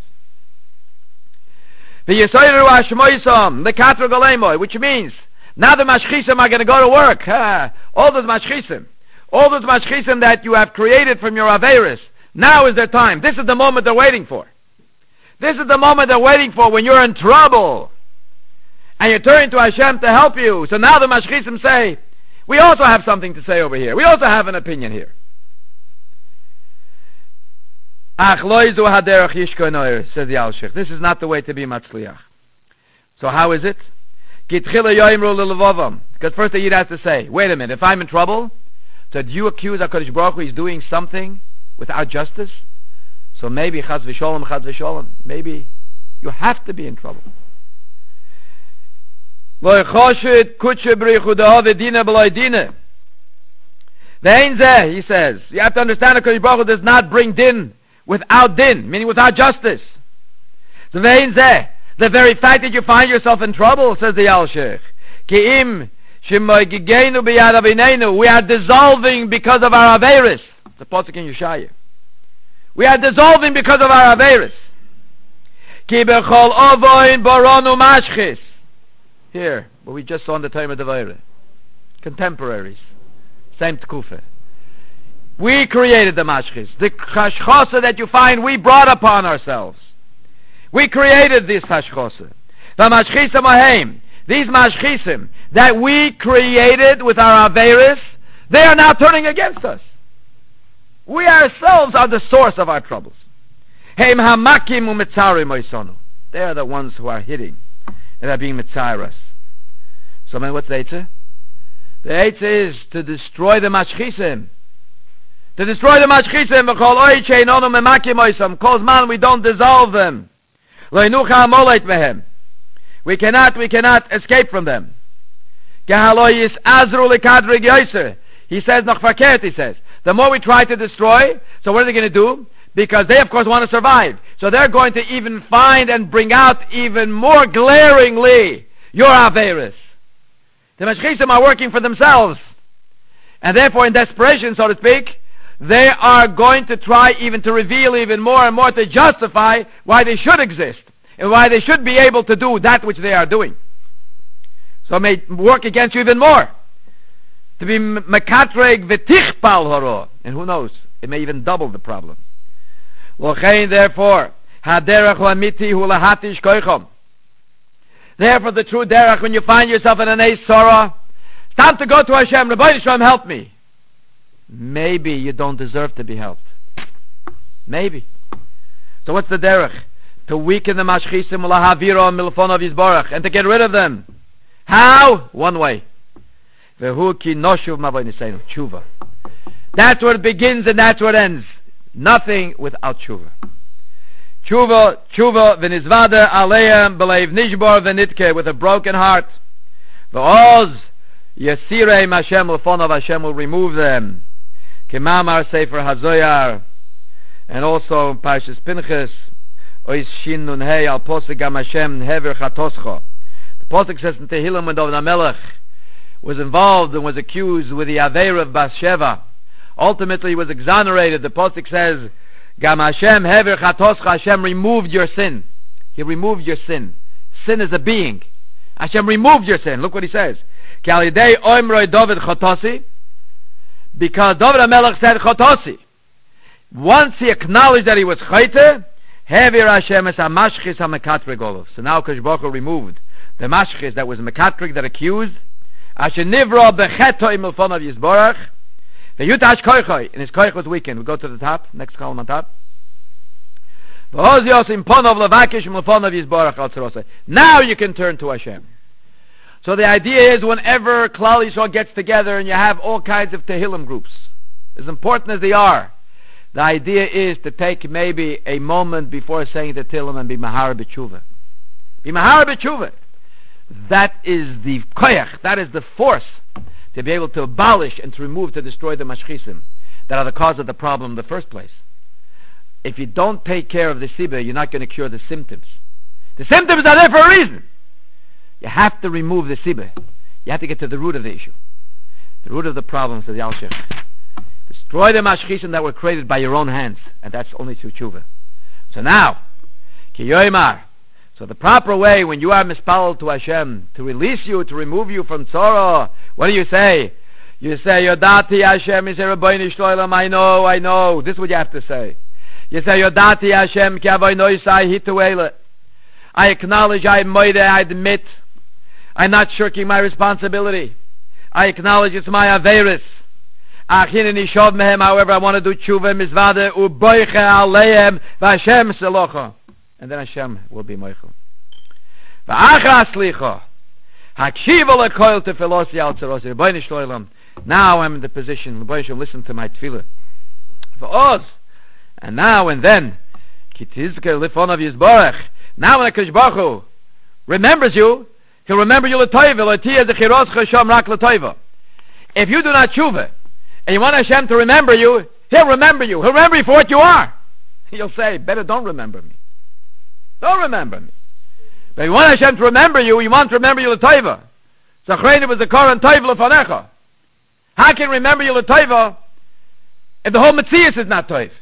The Yesoyru Hashmoisam, the Katra Golemoy, which means now the Mashchisim are going to go to work. Ah, all those Mashchisim, all those Mashchisim that you have created from your Averis, now is their time. This is the moment they're waiting for. This is the moment they're waiting for when you're in trouble. And you're turning to Hashem to help you. So now the Mashchisim say, we also have something to say over here. We also have an opinion here. Ach loizu haderach yishko noir, says the Alshich. This is not the way to be matzliach. So how is it? Kitchila yoimru lelevovam. Because first the Yid has to say, wait a minute, if I'm in trouble, so do you accuse HaKadosh Baruch Hu he's doing something without justice? So maybe chaz v'sholem, chaz v'sholem. Maybe you have to be in trouble. Lo choshit kutshe b'richu de'ove dina b'loi dina. Ve'ein zeh, he says, you have to understand HaKadosh Baruch Hu does not bring din without din, meaning without justice. So ve'ein zeh, the very fact that you find yourself in trouble, says the Alshich, ki'im shemoigigenu b'yad avineinu, we are dissolving because of our averis. It's a pasuk in Yeshaya. We are dissolving because of our averis. Ki bechol ovoin boronu mashchis. Here, what we just saw in the time of the Devarim. Contemporaries. Same tkufa. We created the mashchis. The hashchosa that you find, we brought upon ourselves. We created this hashchosa. The mashchisim ahem. These mashchisim that we created with our averis, they are now turning against us. We ourselves are the source of our troubles. Heim hamakim u'mitzarim oisonu. They are the ones who are hitting and are being mitzaras. So, man, what's the Eitzah? The Eitzah is to destroy the mashchisim. To destroy the mashchisim. V'chol oiche nonu memakim oisam. Cause man, we don't dissolve them. Loinucha amolet mehem. We cannot, we cannot escape from them. Gehaloyis azru lekadrig yoiser. He says, noch verkehrt, he says. The more we try to destroy, so what are they going to do? Because they, of course, want to survive. So they're going to even find and bring out even more glaringly your Averis. The Mashchisim are working for themselves. And therefore, in desperation, so to speak, they are going to try even to reveal even more and more to justify why they should exist and why they should be able to do that which they are doing. So it may work against you even more. To be mekatreg v'tichpal horo. And who knows, it may even double the problem. Lochein, therefore, haderach lamiti hu lahatish koichom. Therefore, the true derech, when you find yourself in an ace sorrow, it's time to go to Hashem. Rabbi Shalom, help me. Maybe you don't deserve to be helped. Maybe. So what's the derech? To weaken the mashchisim lahaviro milfonov yizborach, and to get rid of them. How? One way. Vehu ki noshuv mavonisenu. Tshuva. That's where it begins and that's where it ends. Nothing without tshuva. Tshuva, tshuva, v'nizvada aleim b'leiv nishbor v'nitke, with a broken heart. V'oz yasirei Hashem l'fonov, Hashem will remove them. Kemamar Sefer Hazoyar, and also Parshas Pinchas, ois shin nun hei al posek gam Hashem hever chatoscho. The posek says in Tehillim when David HaMelech was involved and was accused with the Aveira of Bathsheba. Ultimately he was exonerated. The posek says, Gam Hashem hever chatoscha, Hashem removed your sin. He removed your sin. Sin is a being. Hashem removed your sin. Look what he says. Ki al yidei oimroi David chotosi, because David HaMelech said chotosi. Once he acknowledged that he was chayte, hever Hashem es ha-mashchis ha-mekatrig olav. So now Kadosh Baruch Hu removed the mashchis that was mekatrig, that accused, Asher nivro becheto imilfonav yizborach, v'yutash koichoi, and his koich was weakened. We go to the top, next column on top. V'hozios imponov levakish imilfonav yizborach al tzarosei. Now you can turn to Hashem. So the idea is, whenever Klal Yisrael gets together and you have all kinds of Tehillim groups, as important as they are, The idea is to take maybe a moment before saying the Tehillim and be Mahar B'tshuva. Be Mahar B'tshuva. That is the koyach, that is the force to be able to abolish and to remove, to destroy the mashchisim that are the cause of the problem in the first place. If you don't take care of the sibah, you're not going to cure the symptoms. The symptoms are there for a reason. You have to remove the sibah. You have to get to the root of the issue. The root of the problem, says Yalshich. Destroy the mashchisim that were created by your own hands, and that's only through tshuva. So now, ki yoymar. So the proper way when you are mispalel to Hashem, to release you, to remove you from tzara, what do you say? You say, Yodati Hashem, you say, Rabbeinu Shloilem, I know, I know. This is what you have to say. You say, Yodati Hashem, ki avoinoi sai hituele. I acknowledge, I moide, I admit, I'm not shirking my responsibility. I acknowledge it's my averis. Achineni shov mehem, however, I want to do tshuva, mizvade, uboiche aleim, v'Hashem selocha. And then Hashem will be moichel. V'achra slicha, hakshiva lekoil tefilosi al tzerosi, Rebbeinu Shloilem. Now I'm in the position, Rebbeinu, listen to my tefillah. For Oz, and now and then, ki tizke lifonav yizborech. Now when HaKadosh Baruch Hu remembers you, he'll remember you l'toiva, l'tiyah zechiros chasham rak l'toiva. If you do not tshuva, and you want Hashem to remember you, he'll remember you. He'll remember you for what you are. He'll say, better don't remember me. Don't remember me. But if you want Hashem to remember you, you want to remember you l'toiva. Zachreinu v'zakor and toiv l'fanecha. How can you remember you l'toiva if the whole Metzius is not toiv?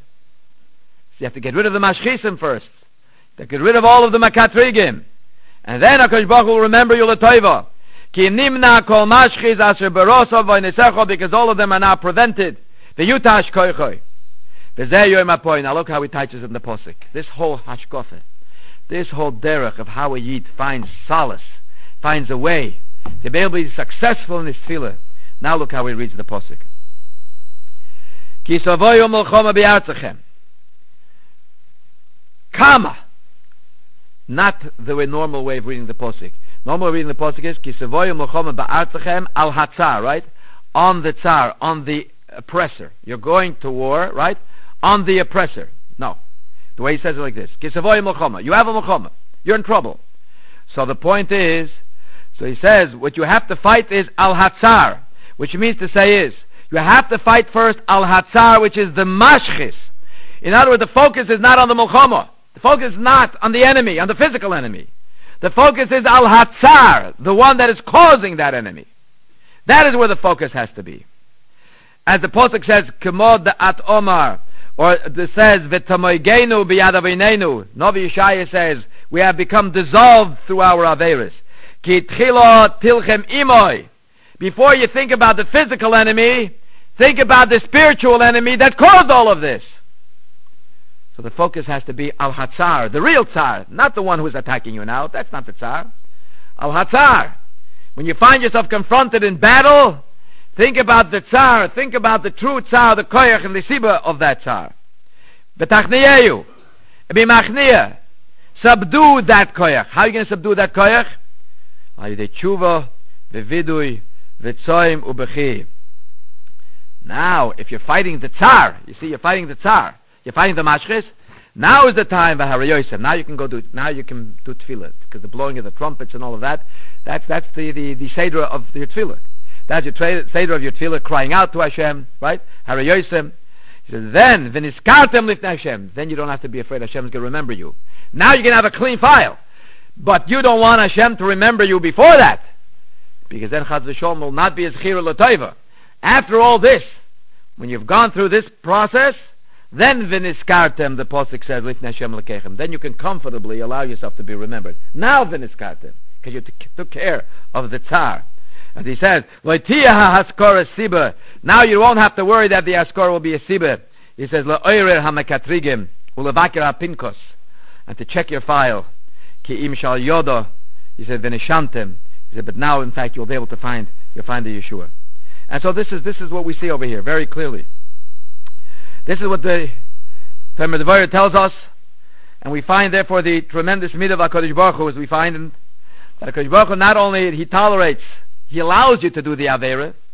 So you have to get rid of the mashchisim first. To get rid of all of the makatrigim. And then HaKadosh Baruch Hu will remember you l'toiva. Ki nimna kol mashchiz asher berosov v'nesecho, because all of them are now prevented. V'yutash koichoi. V'zeh yoyim apoy. Now look how he teaches in the posik. This whole hashkofe, this whole derech of how a yid finds solace, finds a way to be able to be successful in his tefillah. Now look how he reads the posik. Ki savoyu melchoma bi'artzachem. Kama. Not the way, normal way of reading the posik. Normal way of reading the posik is Ki savoyu melchoma ba'artzachem al hatzar, right? On the tsar, on the oppressor. You're going to war, right? On the oppressor. No. The way he says it like this. Ki savoyu melchoma. You have a melchoma. You're in trouble. So the point is, so he says, what you have to fight is al hatzar, which means to say is, you have to fight first al hatzar, which is the mashchis. In other words, the focus is not on the melchoma. The focus is not on the enemy, on the physical enemy. The focus is al hatzar, the one that is causing that enemy. That is where the focus has to be. As the posuk says, Kemod at Omar, or it says, V'tamoygenu b'yad avinenu. Novi Yeshaya says, we have become dissolved through our averis. Ki tchilo tilchem imoy. Before you think about the physical enemy, think about the spiritual enemy that caused all of this. So the focus has to be al hatzar, the real tsar, not the one who's attacking you now. That's not the tsar. Al hatzar. When you find yourself confronted in battle, think about the tsar, think about the true tsar, the koyach and the siba of that tsar. Betachniyehu, b'machniya, subdue that koyach. How are you going to subdue that koyach? Al-yidei tshuva, v'vidui, v'tzoim, u'bechi. Now, if you're fighting the tsar, you see, you're fighting the tsar, you're fighting the mashchis, now is the time, v'harayosim. Now you can go do, now you can do tefillah, because the blowing of the trumpets and all of that, that's, that's the, the, the seder of your tefillah. That's your tra- seder of your tefillah, crying out to Hashem, right? Harayosim. He says, then, v'niskartem lifnei Hashem. Then you don't have to be afraid Hashem is going to remember you. Now you're going to have a clean file. But you don't want Hashem to remember you before that. Because then Chaz v'Sholom will not be as chira l'toiva. After all this, when you've gone through this process, then v'niskartem, the posuk says, lifnei Hashem l'keichem. Then you can comfortably allow yourself to be remembered. Now v'niskartem, because you t- took care of the tsar. As he says, Loitiyah haskor siba. Now you won't have to worry that the askor will be a siba. He says, Lo'oirer hamakatrigim, ulevakir hapinkos. And to check your file. Ki im shal yodo. He said, Venishantem. He said, but now in fact you'll be able to find, you'll find the Yeshua. And so this is, this is what we see over here, very clearly. This is what the Talmud Devorah tells us. And we find therefore the tremendous mitzvah of HaKadosh Baruch Hu, as we find in, that HaKadosh Baruch Hu not only he tolerates, he allows you to do the Aveira.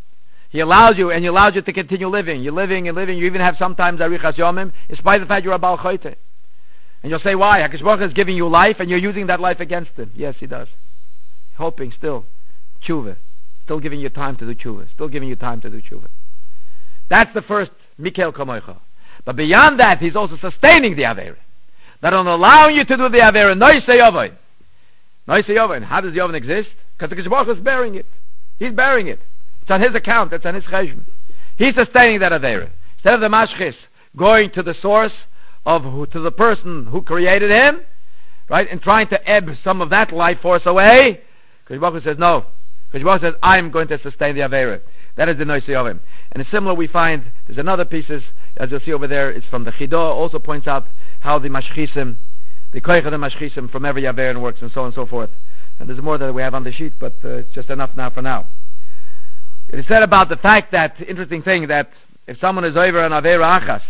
He allows you, and He allows you to continue living. You're living and living. You even have sometimes arichas yomim, in spite of the fact you're a Baal Choite. And you'll say, why? HaKadosh Baruch Hu is giving you life, and you're using that life against Him. Yes, He does. Hoping still. Tshuva. Still giving you time to do tshuva. Still giving you time to do tshuva. That's the first Mikel Kamoicha. But beyond that, He's also sustaining the Aveira. That on allowing you to do the Aveira, Noisei Yovain. Noisei Yovain. How does the Yovain exist? Because the HaKadosh Baruch Hu is bearing it. He's bearing it. It's on His account. It's on His cheshbon. He's sustaining that Aveira. Instead of the Mashchis going to the source of who, to the person who created him, right, and trying to ebb some of that life force away, HaKadosh Baruch Hu says no. HaKadosh Baruch Hu says, I'm going to sustain the Aveira. That is the Noisei Yovain. And it's similar we find, there's another pieces, as you'll see over there, it's from the Chidah, also points out how the Mashchisim, the Koich of the Mashchisim from every Aveira works, and so on and so forth. And there's more that we have on the sheet, but uh, it's just enough now for now. It is said about the fact that, interesting thing, that if someone is over an Aveira Achas,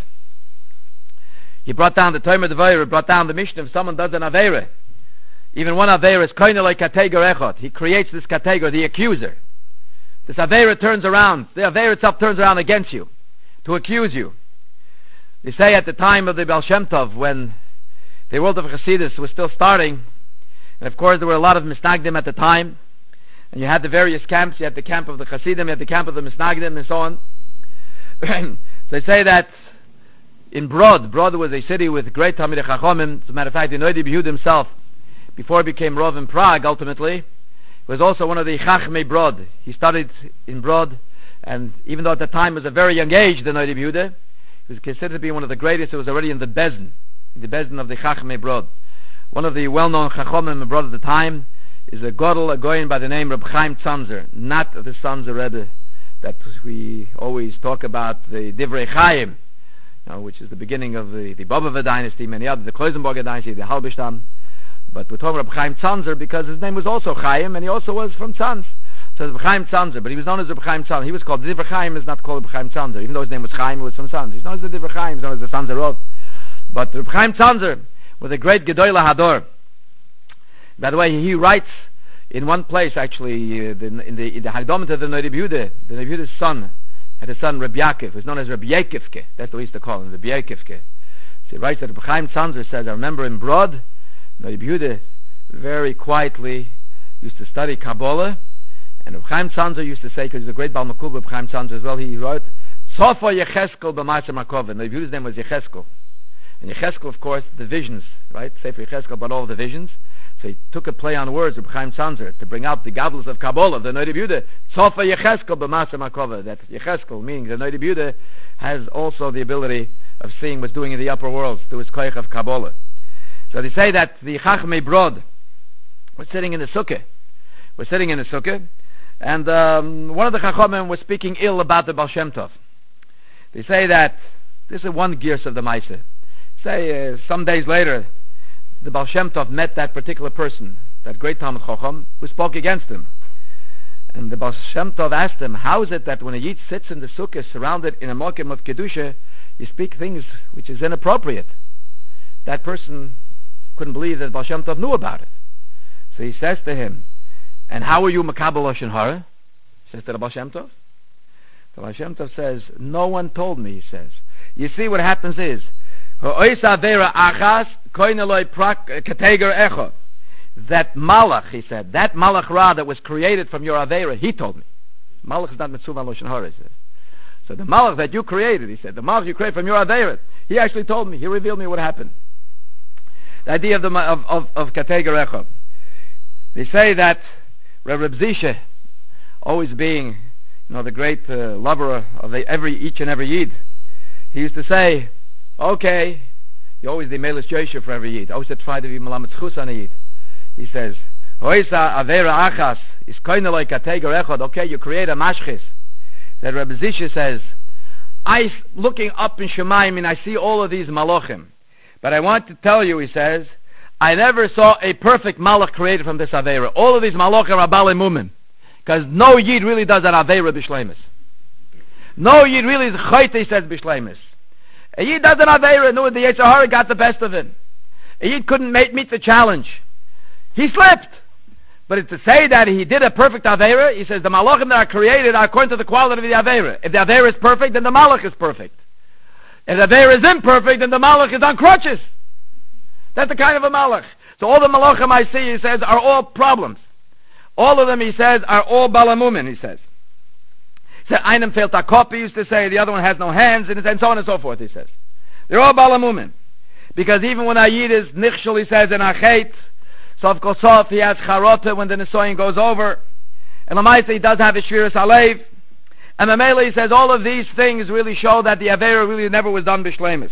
he brought down the Tomer Devaira, brought down the Mishnah, if someone does an Aveira, even one Aveira is Koine like Kategor Echot, he creates this Kategor, the accuser. This Aveira turns around, the Aveira itself turns around against you, to accuse you. They say at the time of the Baal Shem Tov, when the world of Chassidus was still starting, and of course there were a lot of Misnagdim at the time, and you had the various camps, you had the camp of the Chassidim, you had the camp of the Misnagdim, and so on. So they say that in Brod, Brod was a city with great Talmidei Chachomim. As a matter of fact, the Noidi B'Yehuda himself, before he became Rav in Prague, ultimately, was also one of the Chachmei Brod. He studied in Brod, and even though at the time was a very young age, the Noidi B'Yehuda, he was considered to be one of the greatest. He was already in the Bezin, in the Bezin of the Chachmei Brod. One of the well-known Chachomim in Brod at the time is a Godel, a Goyen by the name of Reb Chaim Tzanzer, not the Tzanzer Rebbe that we always talk about, the Divrei Chaim, you know, which is the beginning of the, the Bobova dynasty, many others, the Kloisenberger dynasty, the Halberstadt. But we're talking about Reb Chaim Tzanzer because his name was also Chaim, and he also was from Tzanz. So Reb Chaim Tzanzer, but he was known as Reb Chaim Tzanzer. He was called, the Divrei Chaim is not called Reb Chaim Tzanzer, even though his name was Chaim, it was from Tzanz. He's known as the Divrei Chaim, he's known as the Tzanzer Rov. But Reb Chaim Tzanzer was a great Gedolah Hador. By the way, he writes in one place, actually, uh, the, in the in the Hagdamah of the Noidi B'Yehuda, the Noidi B'Yehuda's son had a son, Reb Yaakov, who's known as Reb Yekivke. That's what we used to call him, Reb Yekivke. So he writes that Reb Chaim Tzanzer says, I remember in Brod, Noidi B'Yehuda very quietly used to study Kabbalah, and Reb Chaim Tzanzer used to say, because he's a great Baal Makub, Reb Chaim Tzanzer as well, he wrote, Tzofa Yecheskel b'Ma'aser Makova. Noidi B'Yehuda's name was Yecheskel. And Yecheskel, of course, the visions, right? Sefer Yecheskel about all the visions. So he took a play on words of Chaim Tzanzer to bring out the Gadlus of Kabbalah, the Noidi B'Yehuda, Tzofa Yecheskel b'Ma'aser Makova. That Yecheskel, meaning the Noidi B'Yehuda, has also the ability of seeing what's doing in the upper worlds through his koich of Kabbalah. So they say that the Chachmei Brod was sitting in the sukkah. Was sitting in the sukkah, and um, one of the Chachomim was speaking ill about the Baal Shem Tov. They say that this is one gears of the Maaseh. Say uh, some days later, the Baal Shem Tov met that particular person, that great Talmid Chacham, who spoke against him. And the Baal Shem Tov asked him, how is it that when a Yid sits in the sukkah surrounded in a mokim of Kedusha, you speak things which is inappropriate? That person couldn't believe that Baal Shem Tov knew about it. So he says to him, and how are you Makabel Lashon Hara? Says to the Baal Shem Tov. The Baal Shem Tov says, no one told me, he says. You see, what happens is, that Malach, he said, that Malach Ra that was created from your Aveira, he told me. Malach is not Mitzvah Lashon Hara, he says. So the Malach that you created, he said, the Malach you created from your Aveira, he actually told me, he revealed me what happened. The idea of the of of, of Kateger Echo. They say that Reb Zisha, always being, you know, the great uh, lover of every each and every Yid, he used to say, okay, you're always the Melis Yosher for every Yid. Always try to be Malamet Chus on a Yid. He says, Hoisa Avera Achas is kind like Kateger Echad. Okay, you create a Mashchis. That Reb Zisha says, I looking up in Shemaim and I see all of these Malachim. But I want to tell you, he says, I never saw a perfect Malach created from this Aveira. All of these Malachim are Baalei Mumim. Because no Yid really does an Aveira B'Shleimus. No Yid really is Chayte, he says, B'Shleimus. A Yid does an Aveira, knew the Yetzer Hara got the best of him. A Yid couldn't meet, meet the challenge. He slipped. But it's to say that he did a perfect Aveira, he says the Malachim that are created are according to the quality of the Aveira. If the Aveira is perfect, then the Malach is perfect. If the Aveira is imperfect, then the Malach is on crutches. That's the kind of a Malach. So all the Malachim I see, he says, are all problems. All of them, he says, are all Balamumin, he says. He said, einem fehlt a kop, he used to say, the other one has no hands, and so on and so forth, he says. They're all Balamumin. Because even when a Yid is nichshul, he says, in Achet, Sof Kol Sof, he has Charota when the Nisoyin goes over. And Lamaisa, he does have a Shviras Alev. And Mamela, he says, all of these things really show that the Aveira really never was done Bishlemis.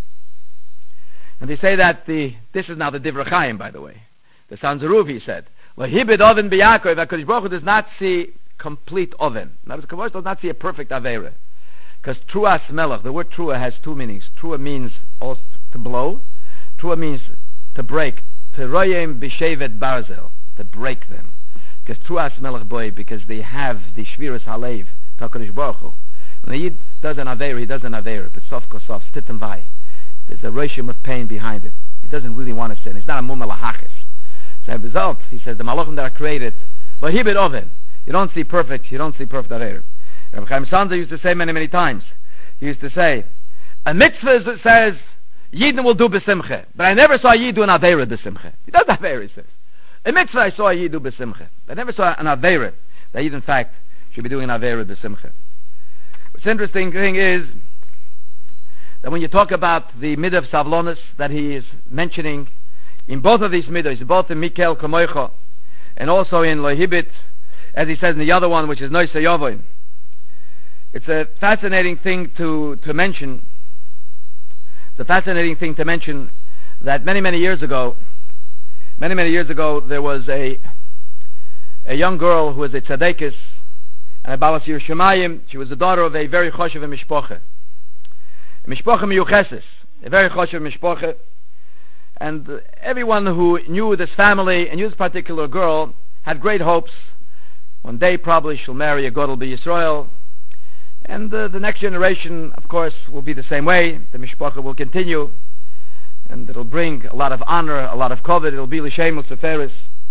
And they say that the, this is now the Divrei Chaim, by the way. The Sanzaruv, he said, Lahibid Oven B'Yakov, HaKadosh Baruch Hu does not see complete Oven. Now, the Kadosh does not see a perfect Aveira. Because Truas Melech, the word Trua has two meanings. Trua means also to blow. Trua means to break. To Royem B'Shevet Barzel, to break them. Because Truas Melech Boy, because they have the Shviras Halev, HaKadosh Baruch Hu. When a Yid does an Aveira, he does an Aveira, but Sof Kosov, Stitem Vai. There's a reshim of pain behind it. He doesn't really want to sin. He's not a mumma lahachis. So as a result, he says, the malachim that are created, vahibit oven. You don't see perfect, you don't see perfect aveir. Rabbi Chaim Sanzer used to say many, many times, he used to say, a mitzvah says, Yidin will do besimche, but I never saw a Yid do an aveira besimche. He does aveira, he says. A mitzvah I saw a Yid do besimche. I never saw an aveira, that Yid in fact should be doing an aveira besimche. What's interesting thing is, that when you talk about the midah of Savlonis that he is mentioning in both of these midahs, both in Mikel Kamoicha and also in Lohibit, as he says in the other one, which is Noise Yovoin, it's a fascinating thing to, to mention. It's a fascinating thing to mention that many, many years ago, many, many years ago, there was a a young girl who was a tzadekis and a balas Yerushalayim. She was the daughter of a very choshev mishpoche. Mishpoche miyucheses, a very choshev mishpoche, and uh, everyone who knew this family and knew this particular girl had great hopes. One day probably she'll marry a Godel B'Yisrael, and uh, the next generation, of course, will be the same way. The mishpoche will continue, and it'll bring a lot of honor, a lot of kavod. It'll be l'shem l'seferis.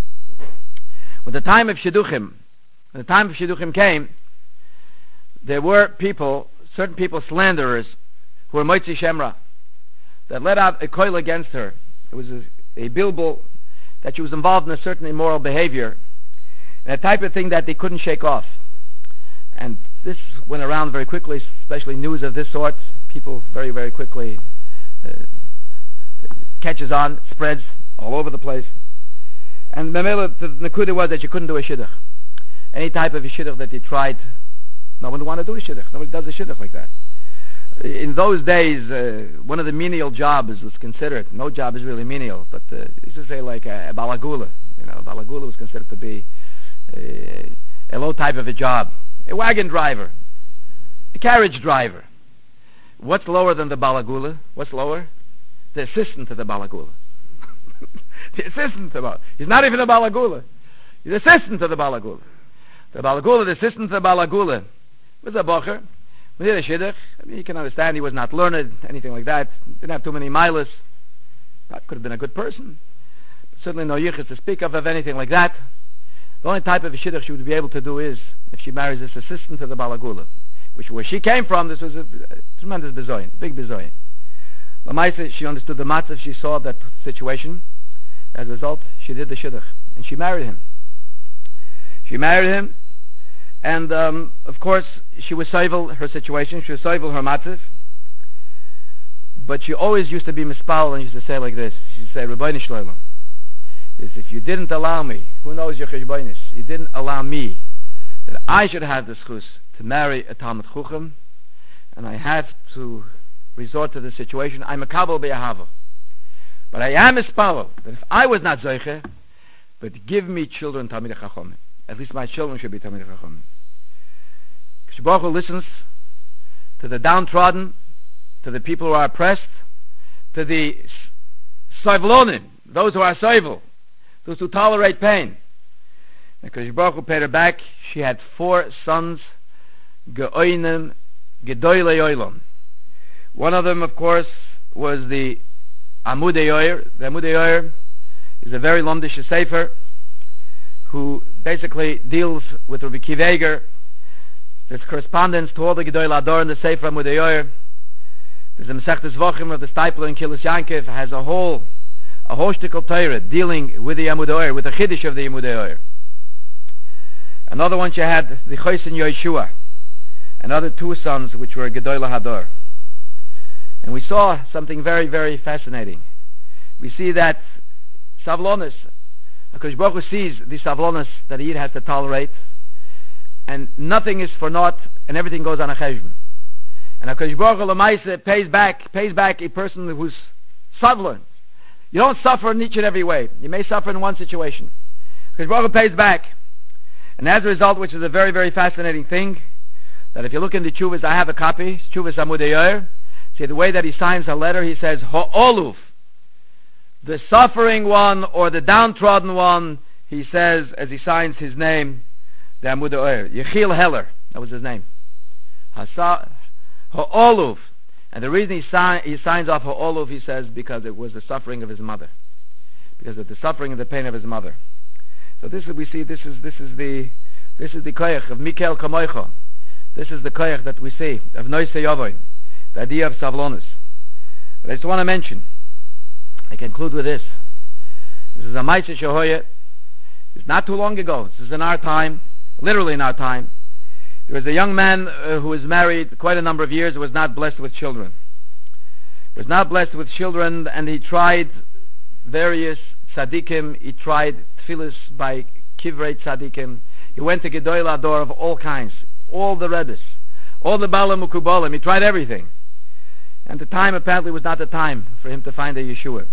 When the time of shidduchim, when the time of shidduchim came, there were people, certain people, slanderers, who were Moitzi Shemra, that let out a coil against her. It was a, a bilbul that she was involved in a certain immoral behavior, and a type of thing that they couldn't shake off. And this went around very quickly, especially news of this sort. People very, very quickly uh, catches on, spreads all over the place. And the Nakuda was that you couldn't do a shidduch. Any type of a shidduch that you tried, no one would want to do a shidduch. Nobody does a shidduch like that. In those days, uh, one of the menial jobs was considered, no job is really menial, but uh, used to say like a, a balagula. You know, balagula was considered to be a, a low type of a job. A wagon driver, a carriage driver. What's lower than the balagula? What's lower? The assistant to the balagula. The assistant to the balagula. He's not even a balagula. He's the assistant to the balagula. The balagula, the assistant to the balagula, was a bocher. We did a shidduch. I mean, you can understand he was not learned, anything like that. Didn't have too many milas. That could have been a good person. But certainly no yichus to speak of of anything like that. The only type of a shidduch she would be able to do is if she marries this assistant to the balagula, which where she came from, this was a, a tremendous bezoin, big bezoin. Lamaisa, she understood the matzah. She saw that situation. As a result, she did the shidduch, and she married him. She married him. And, um, of course, she was soivel her situation. She was soivel her matziv. But she always used to be mispal and used to say like this. She used to say, Rebbeinu Shlomo, is if you didn't allow me, who knows your cheshbonis, you didn't allow me, that I should have the schus to marry a Talmud Chucham, and I have to resort to this situation, I'm a kabel be'ahava. But I am mispal that if I was not zoiche, but give me children Talmidei Chachomim. At least my children should be Talmidei Chachomim. Baruch Hu listens to the downtrodden, to the people who are oppressed, to the soivlonim, those who are soivl, those who tolerate pain. And Baruch Hu paid her back. She had four sons, geoinim, gedoylei oilom. One of them, of course, was the Amudei Yoyer. The Amudei Yoyer is a very lomdish sefer. who basically deals with Rabbi Akiva Eiger. There's correspondence to all the Gedolei Hador in the Sefer Amudei Oyer. There's a Masechtas Vochim of the Steipler in Kilis Yankiv, has a whole a whole shtickle Torah dealing with the Amudei Oyer, with the Chiddush of the Amudei Oyer. Another one you had the Chosin Yoshua, another two sons which were Gedolei Hador. And we saw something very, very fascinating. We see that Savlonis, HaKadosh Baruch Hu sees the Savlonis that he has to tolerate, and nothing is for naught, and everything goes on a cheshbon. And HaKadosh Baruch Hu L'maisa pays back, pays back a person who's Savlon. You don't suffer in each and every way. You may suffer in one situation. HaKadosh Baruch Hu pays back. And as a result, which is a very, very fascinating thing, that if you look in the Tshuvas, I have a copy, Tshuvas Amudei Oyer. See, the way that he signs a letter, he says, Ho'oluv, the suffering one or the downtrodden one, he says, as he signs his name, the Amudei Oyer, Yechiel Heller, that was his name. Ho'oluv. And the reason he, sign, he signs off Ho'oluv, he says, because it was the suffering of his mother. Because of the suffering and the pain of his mother. So this is, we see, this is, this is the, this is the koyach of Mikel Kamoicho. This is the koyach that we see, of Noise Yovoy, the idea of Savlonis. But I just want to mention, I conclude with this. This is a Maaseh Shehoya. It's not too long ago. This is in our time, literally in our time. There was a young man uh, who was married quite a number of years, who was not blessed with children. He was not blessed with children, and he tried various tzaddikim. He tried tefillas by kivrei tzaddikim. He went to Gedolei Hador of all kinds, all the Rebbes, all the Bala Mukubalim. He tried everything. And the time apparently was not the time for him to find a Yeshua.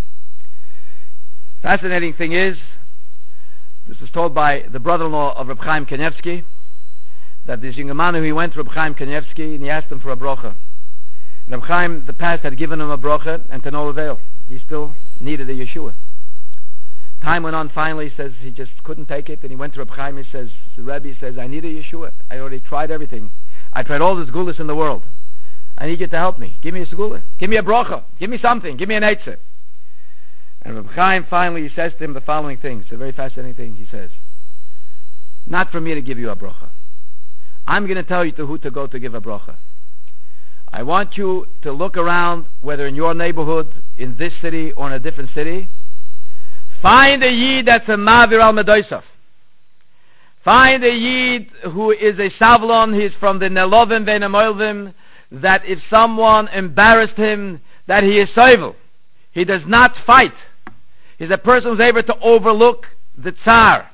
Fascinating thing is, this was told by the brother-in-law of Reb Chaim Kanievsky, that this young man who he went to Reb Chaim Kanievsky and he asked him for a brocha. And Reb Chaim, the past, had given him a brocha, and to no avail. He still needed a Yeshua. Time went on. Finally, he says he just couldn't take it, and he went to Reb Chaim. He says, the Rebbe says, I need a Yeshua. I already tried everything. I tried all the sgulas in the world. I need you to help me. Give me a segula. Give me a brocha. Give me something. Give me an eitzah. And Reb Chaim finally, he says to him the following thing. It's a very fascinating thing. He says, not for me to give you a brocha. I'm going to tell you to who to go to give a brocha. I want you to look around, whether in your neighborhood, in this city, or in a different city. Find a Yid that's a Mavir al Medoisov. Find a Yid who is a Savlon. He's from the Nelovim Ve'nemoilvim. That if someone embarrassed him, that he is soivel. He does not fight. He's a person who's able to overlook the tsar.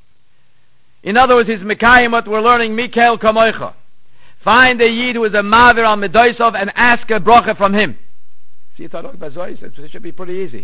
In other words, he's Mekayim what we're learning, Mikel Kamoicha. Find a Yid who is a Mavir al Medoisov and ask a brocha from him. See, it should be pretty easy.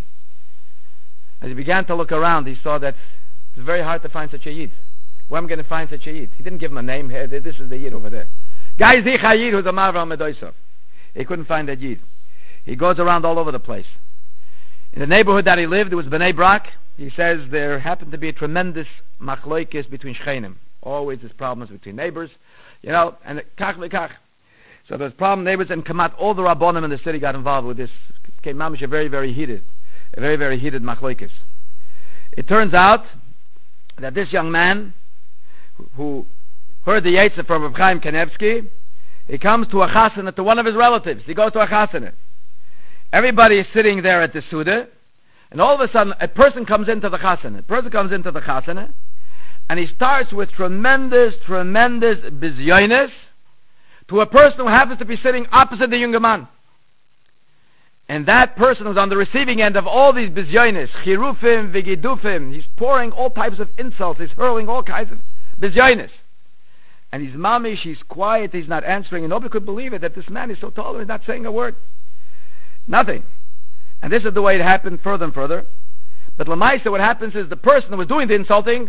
As he began to look around, he saw that it's very hard to find such a Yid. Where am I going to find such a Yid? He didn't give him a name. Here, this is the Yid over there. Guy Zicha Yid who's a Mavir al Medoisov. He couldn't find that Yid. He goes around all over the place. In the neighborhood that he lived, it was Bnei Brak. He says there happened to be a tremendous machloikis between shchenim. Always there's problems between neighbors, you know, and kach v'kach. So there's problem neighbors, and Kamat, all the rabbonim in the city got involved with this. It came mamish a very, very heated, a very, very heated machloikis. It turns out that this young man who heard the Yetzer from Reb Chaim Kanievsky, he comes to a chasana, to one of his relatives. He goes to a chasana. Everybody is sitting there at the Suda, and all of a sudden, a person comes into the chasana. A person comes into the chasana, and he starts with tremendous, tremendous bizyonis to a person who happens to be sitting opposite the younger man. And that person was on the receiving end of all these bizyonis, chirufim, vigidufim. He's pouring all types of insults. He's hurling all kinds of bizyonis. And he's mamish, he's quiet, he's not answering, and nobody could believe it, that this man is so tall, he's not saying a word. Nothing. And this is the way it happened further and further. But Lamaisa, what happens is the person who was doing the insulting,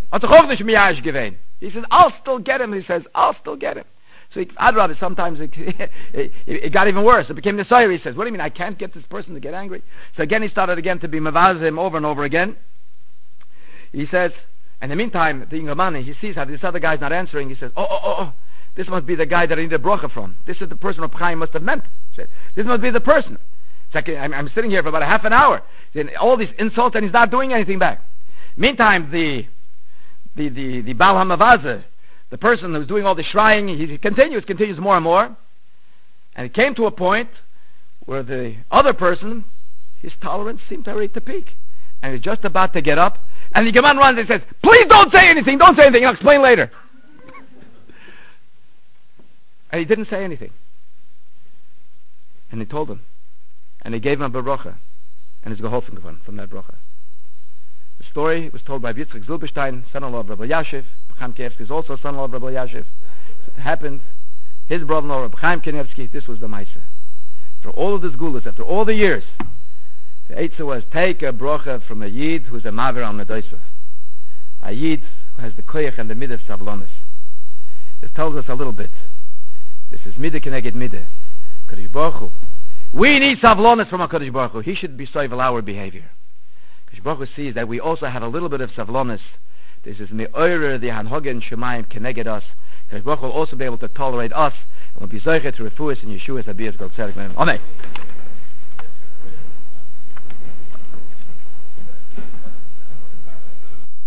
he says, I'll still get him. He says, I'll still get him. So he, I'd rather sometimes it, it, it got even worse. It became the Sayer. He says, what do you mean, I can't get this person to get angry? So again, he started again to be mavaz him over and over again. He says, in the meantime, the Ingamani, he sees how this other guy's not answering. He says, oh, oh, oh, oh, this must be the guy that I need a brocha from. This is the person Reb Chaim must have meant. He said, this must be the person. It's like I'm, I'm sitting here for about a half an hour. All these insults, and he's not doing anything back. Meantime, the the the the Baal HaMavaza, the person who's doing all the shrine, he continues, continues more and more, and it came to a point where the other person, his tolerance seemed already to peak, and he's just about to get up, and the Gemara runs and says, "Please don't say anything, don't say anything. I'll explain later." And he didn't say anything, and he told him, and he gave him a beracha, and he's geholfen geworden from that bracha. The story was told by Yitzchak Zilberstein, son-in-law of Rabbi Yashiv. Chaim Kanievsky is also son-in-law of Rabbi Yashiv. It happened. His brother-in-law, Rabbi Chaim Kanievsky, this was the Maisa. After all of the Zgulas, after all the years, the Eitzah was take a bracha from a Yid who's a Maver al Medosav. A Yid who has the koyach and the midah of Savlonis. This tells us a little bit. This is midah keneged midah. Kadosh Baruch Hu. We need Savlonis from HaKadosh Baruch Hu. He should be soivel our behavior. Kadosh Baruch Hu sees that we also have a little bit of Savlonis. This is me'orer the hanhogen shemayim keneged us. Kadosh Baruch Hu will also be able to tolerate us and will be zoichet to refuahs and Yeshua's abiyas kol tzedek. Amen.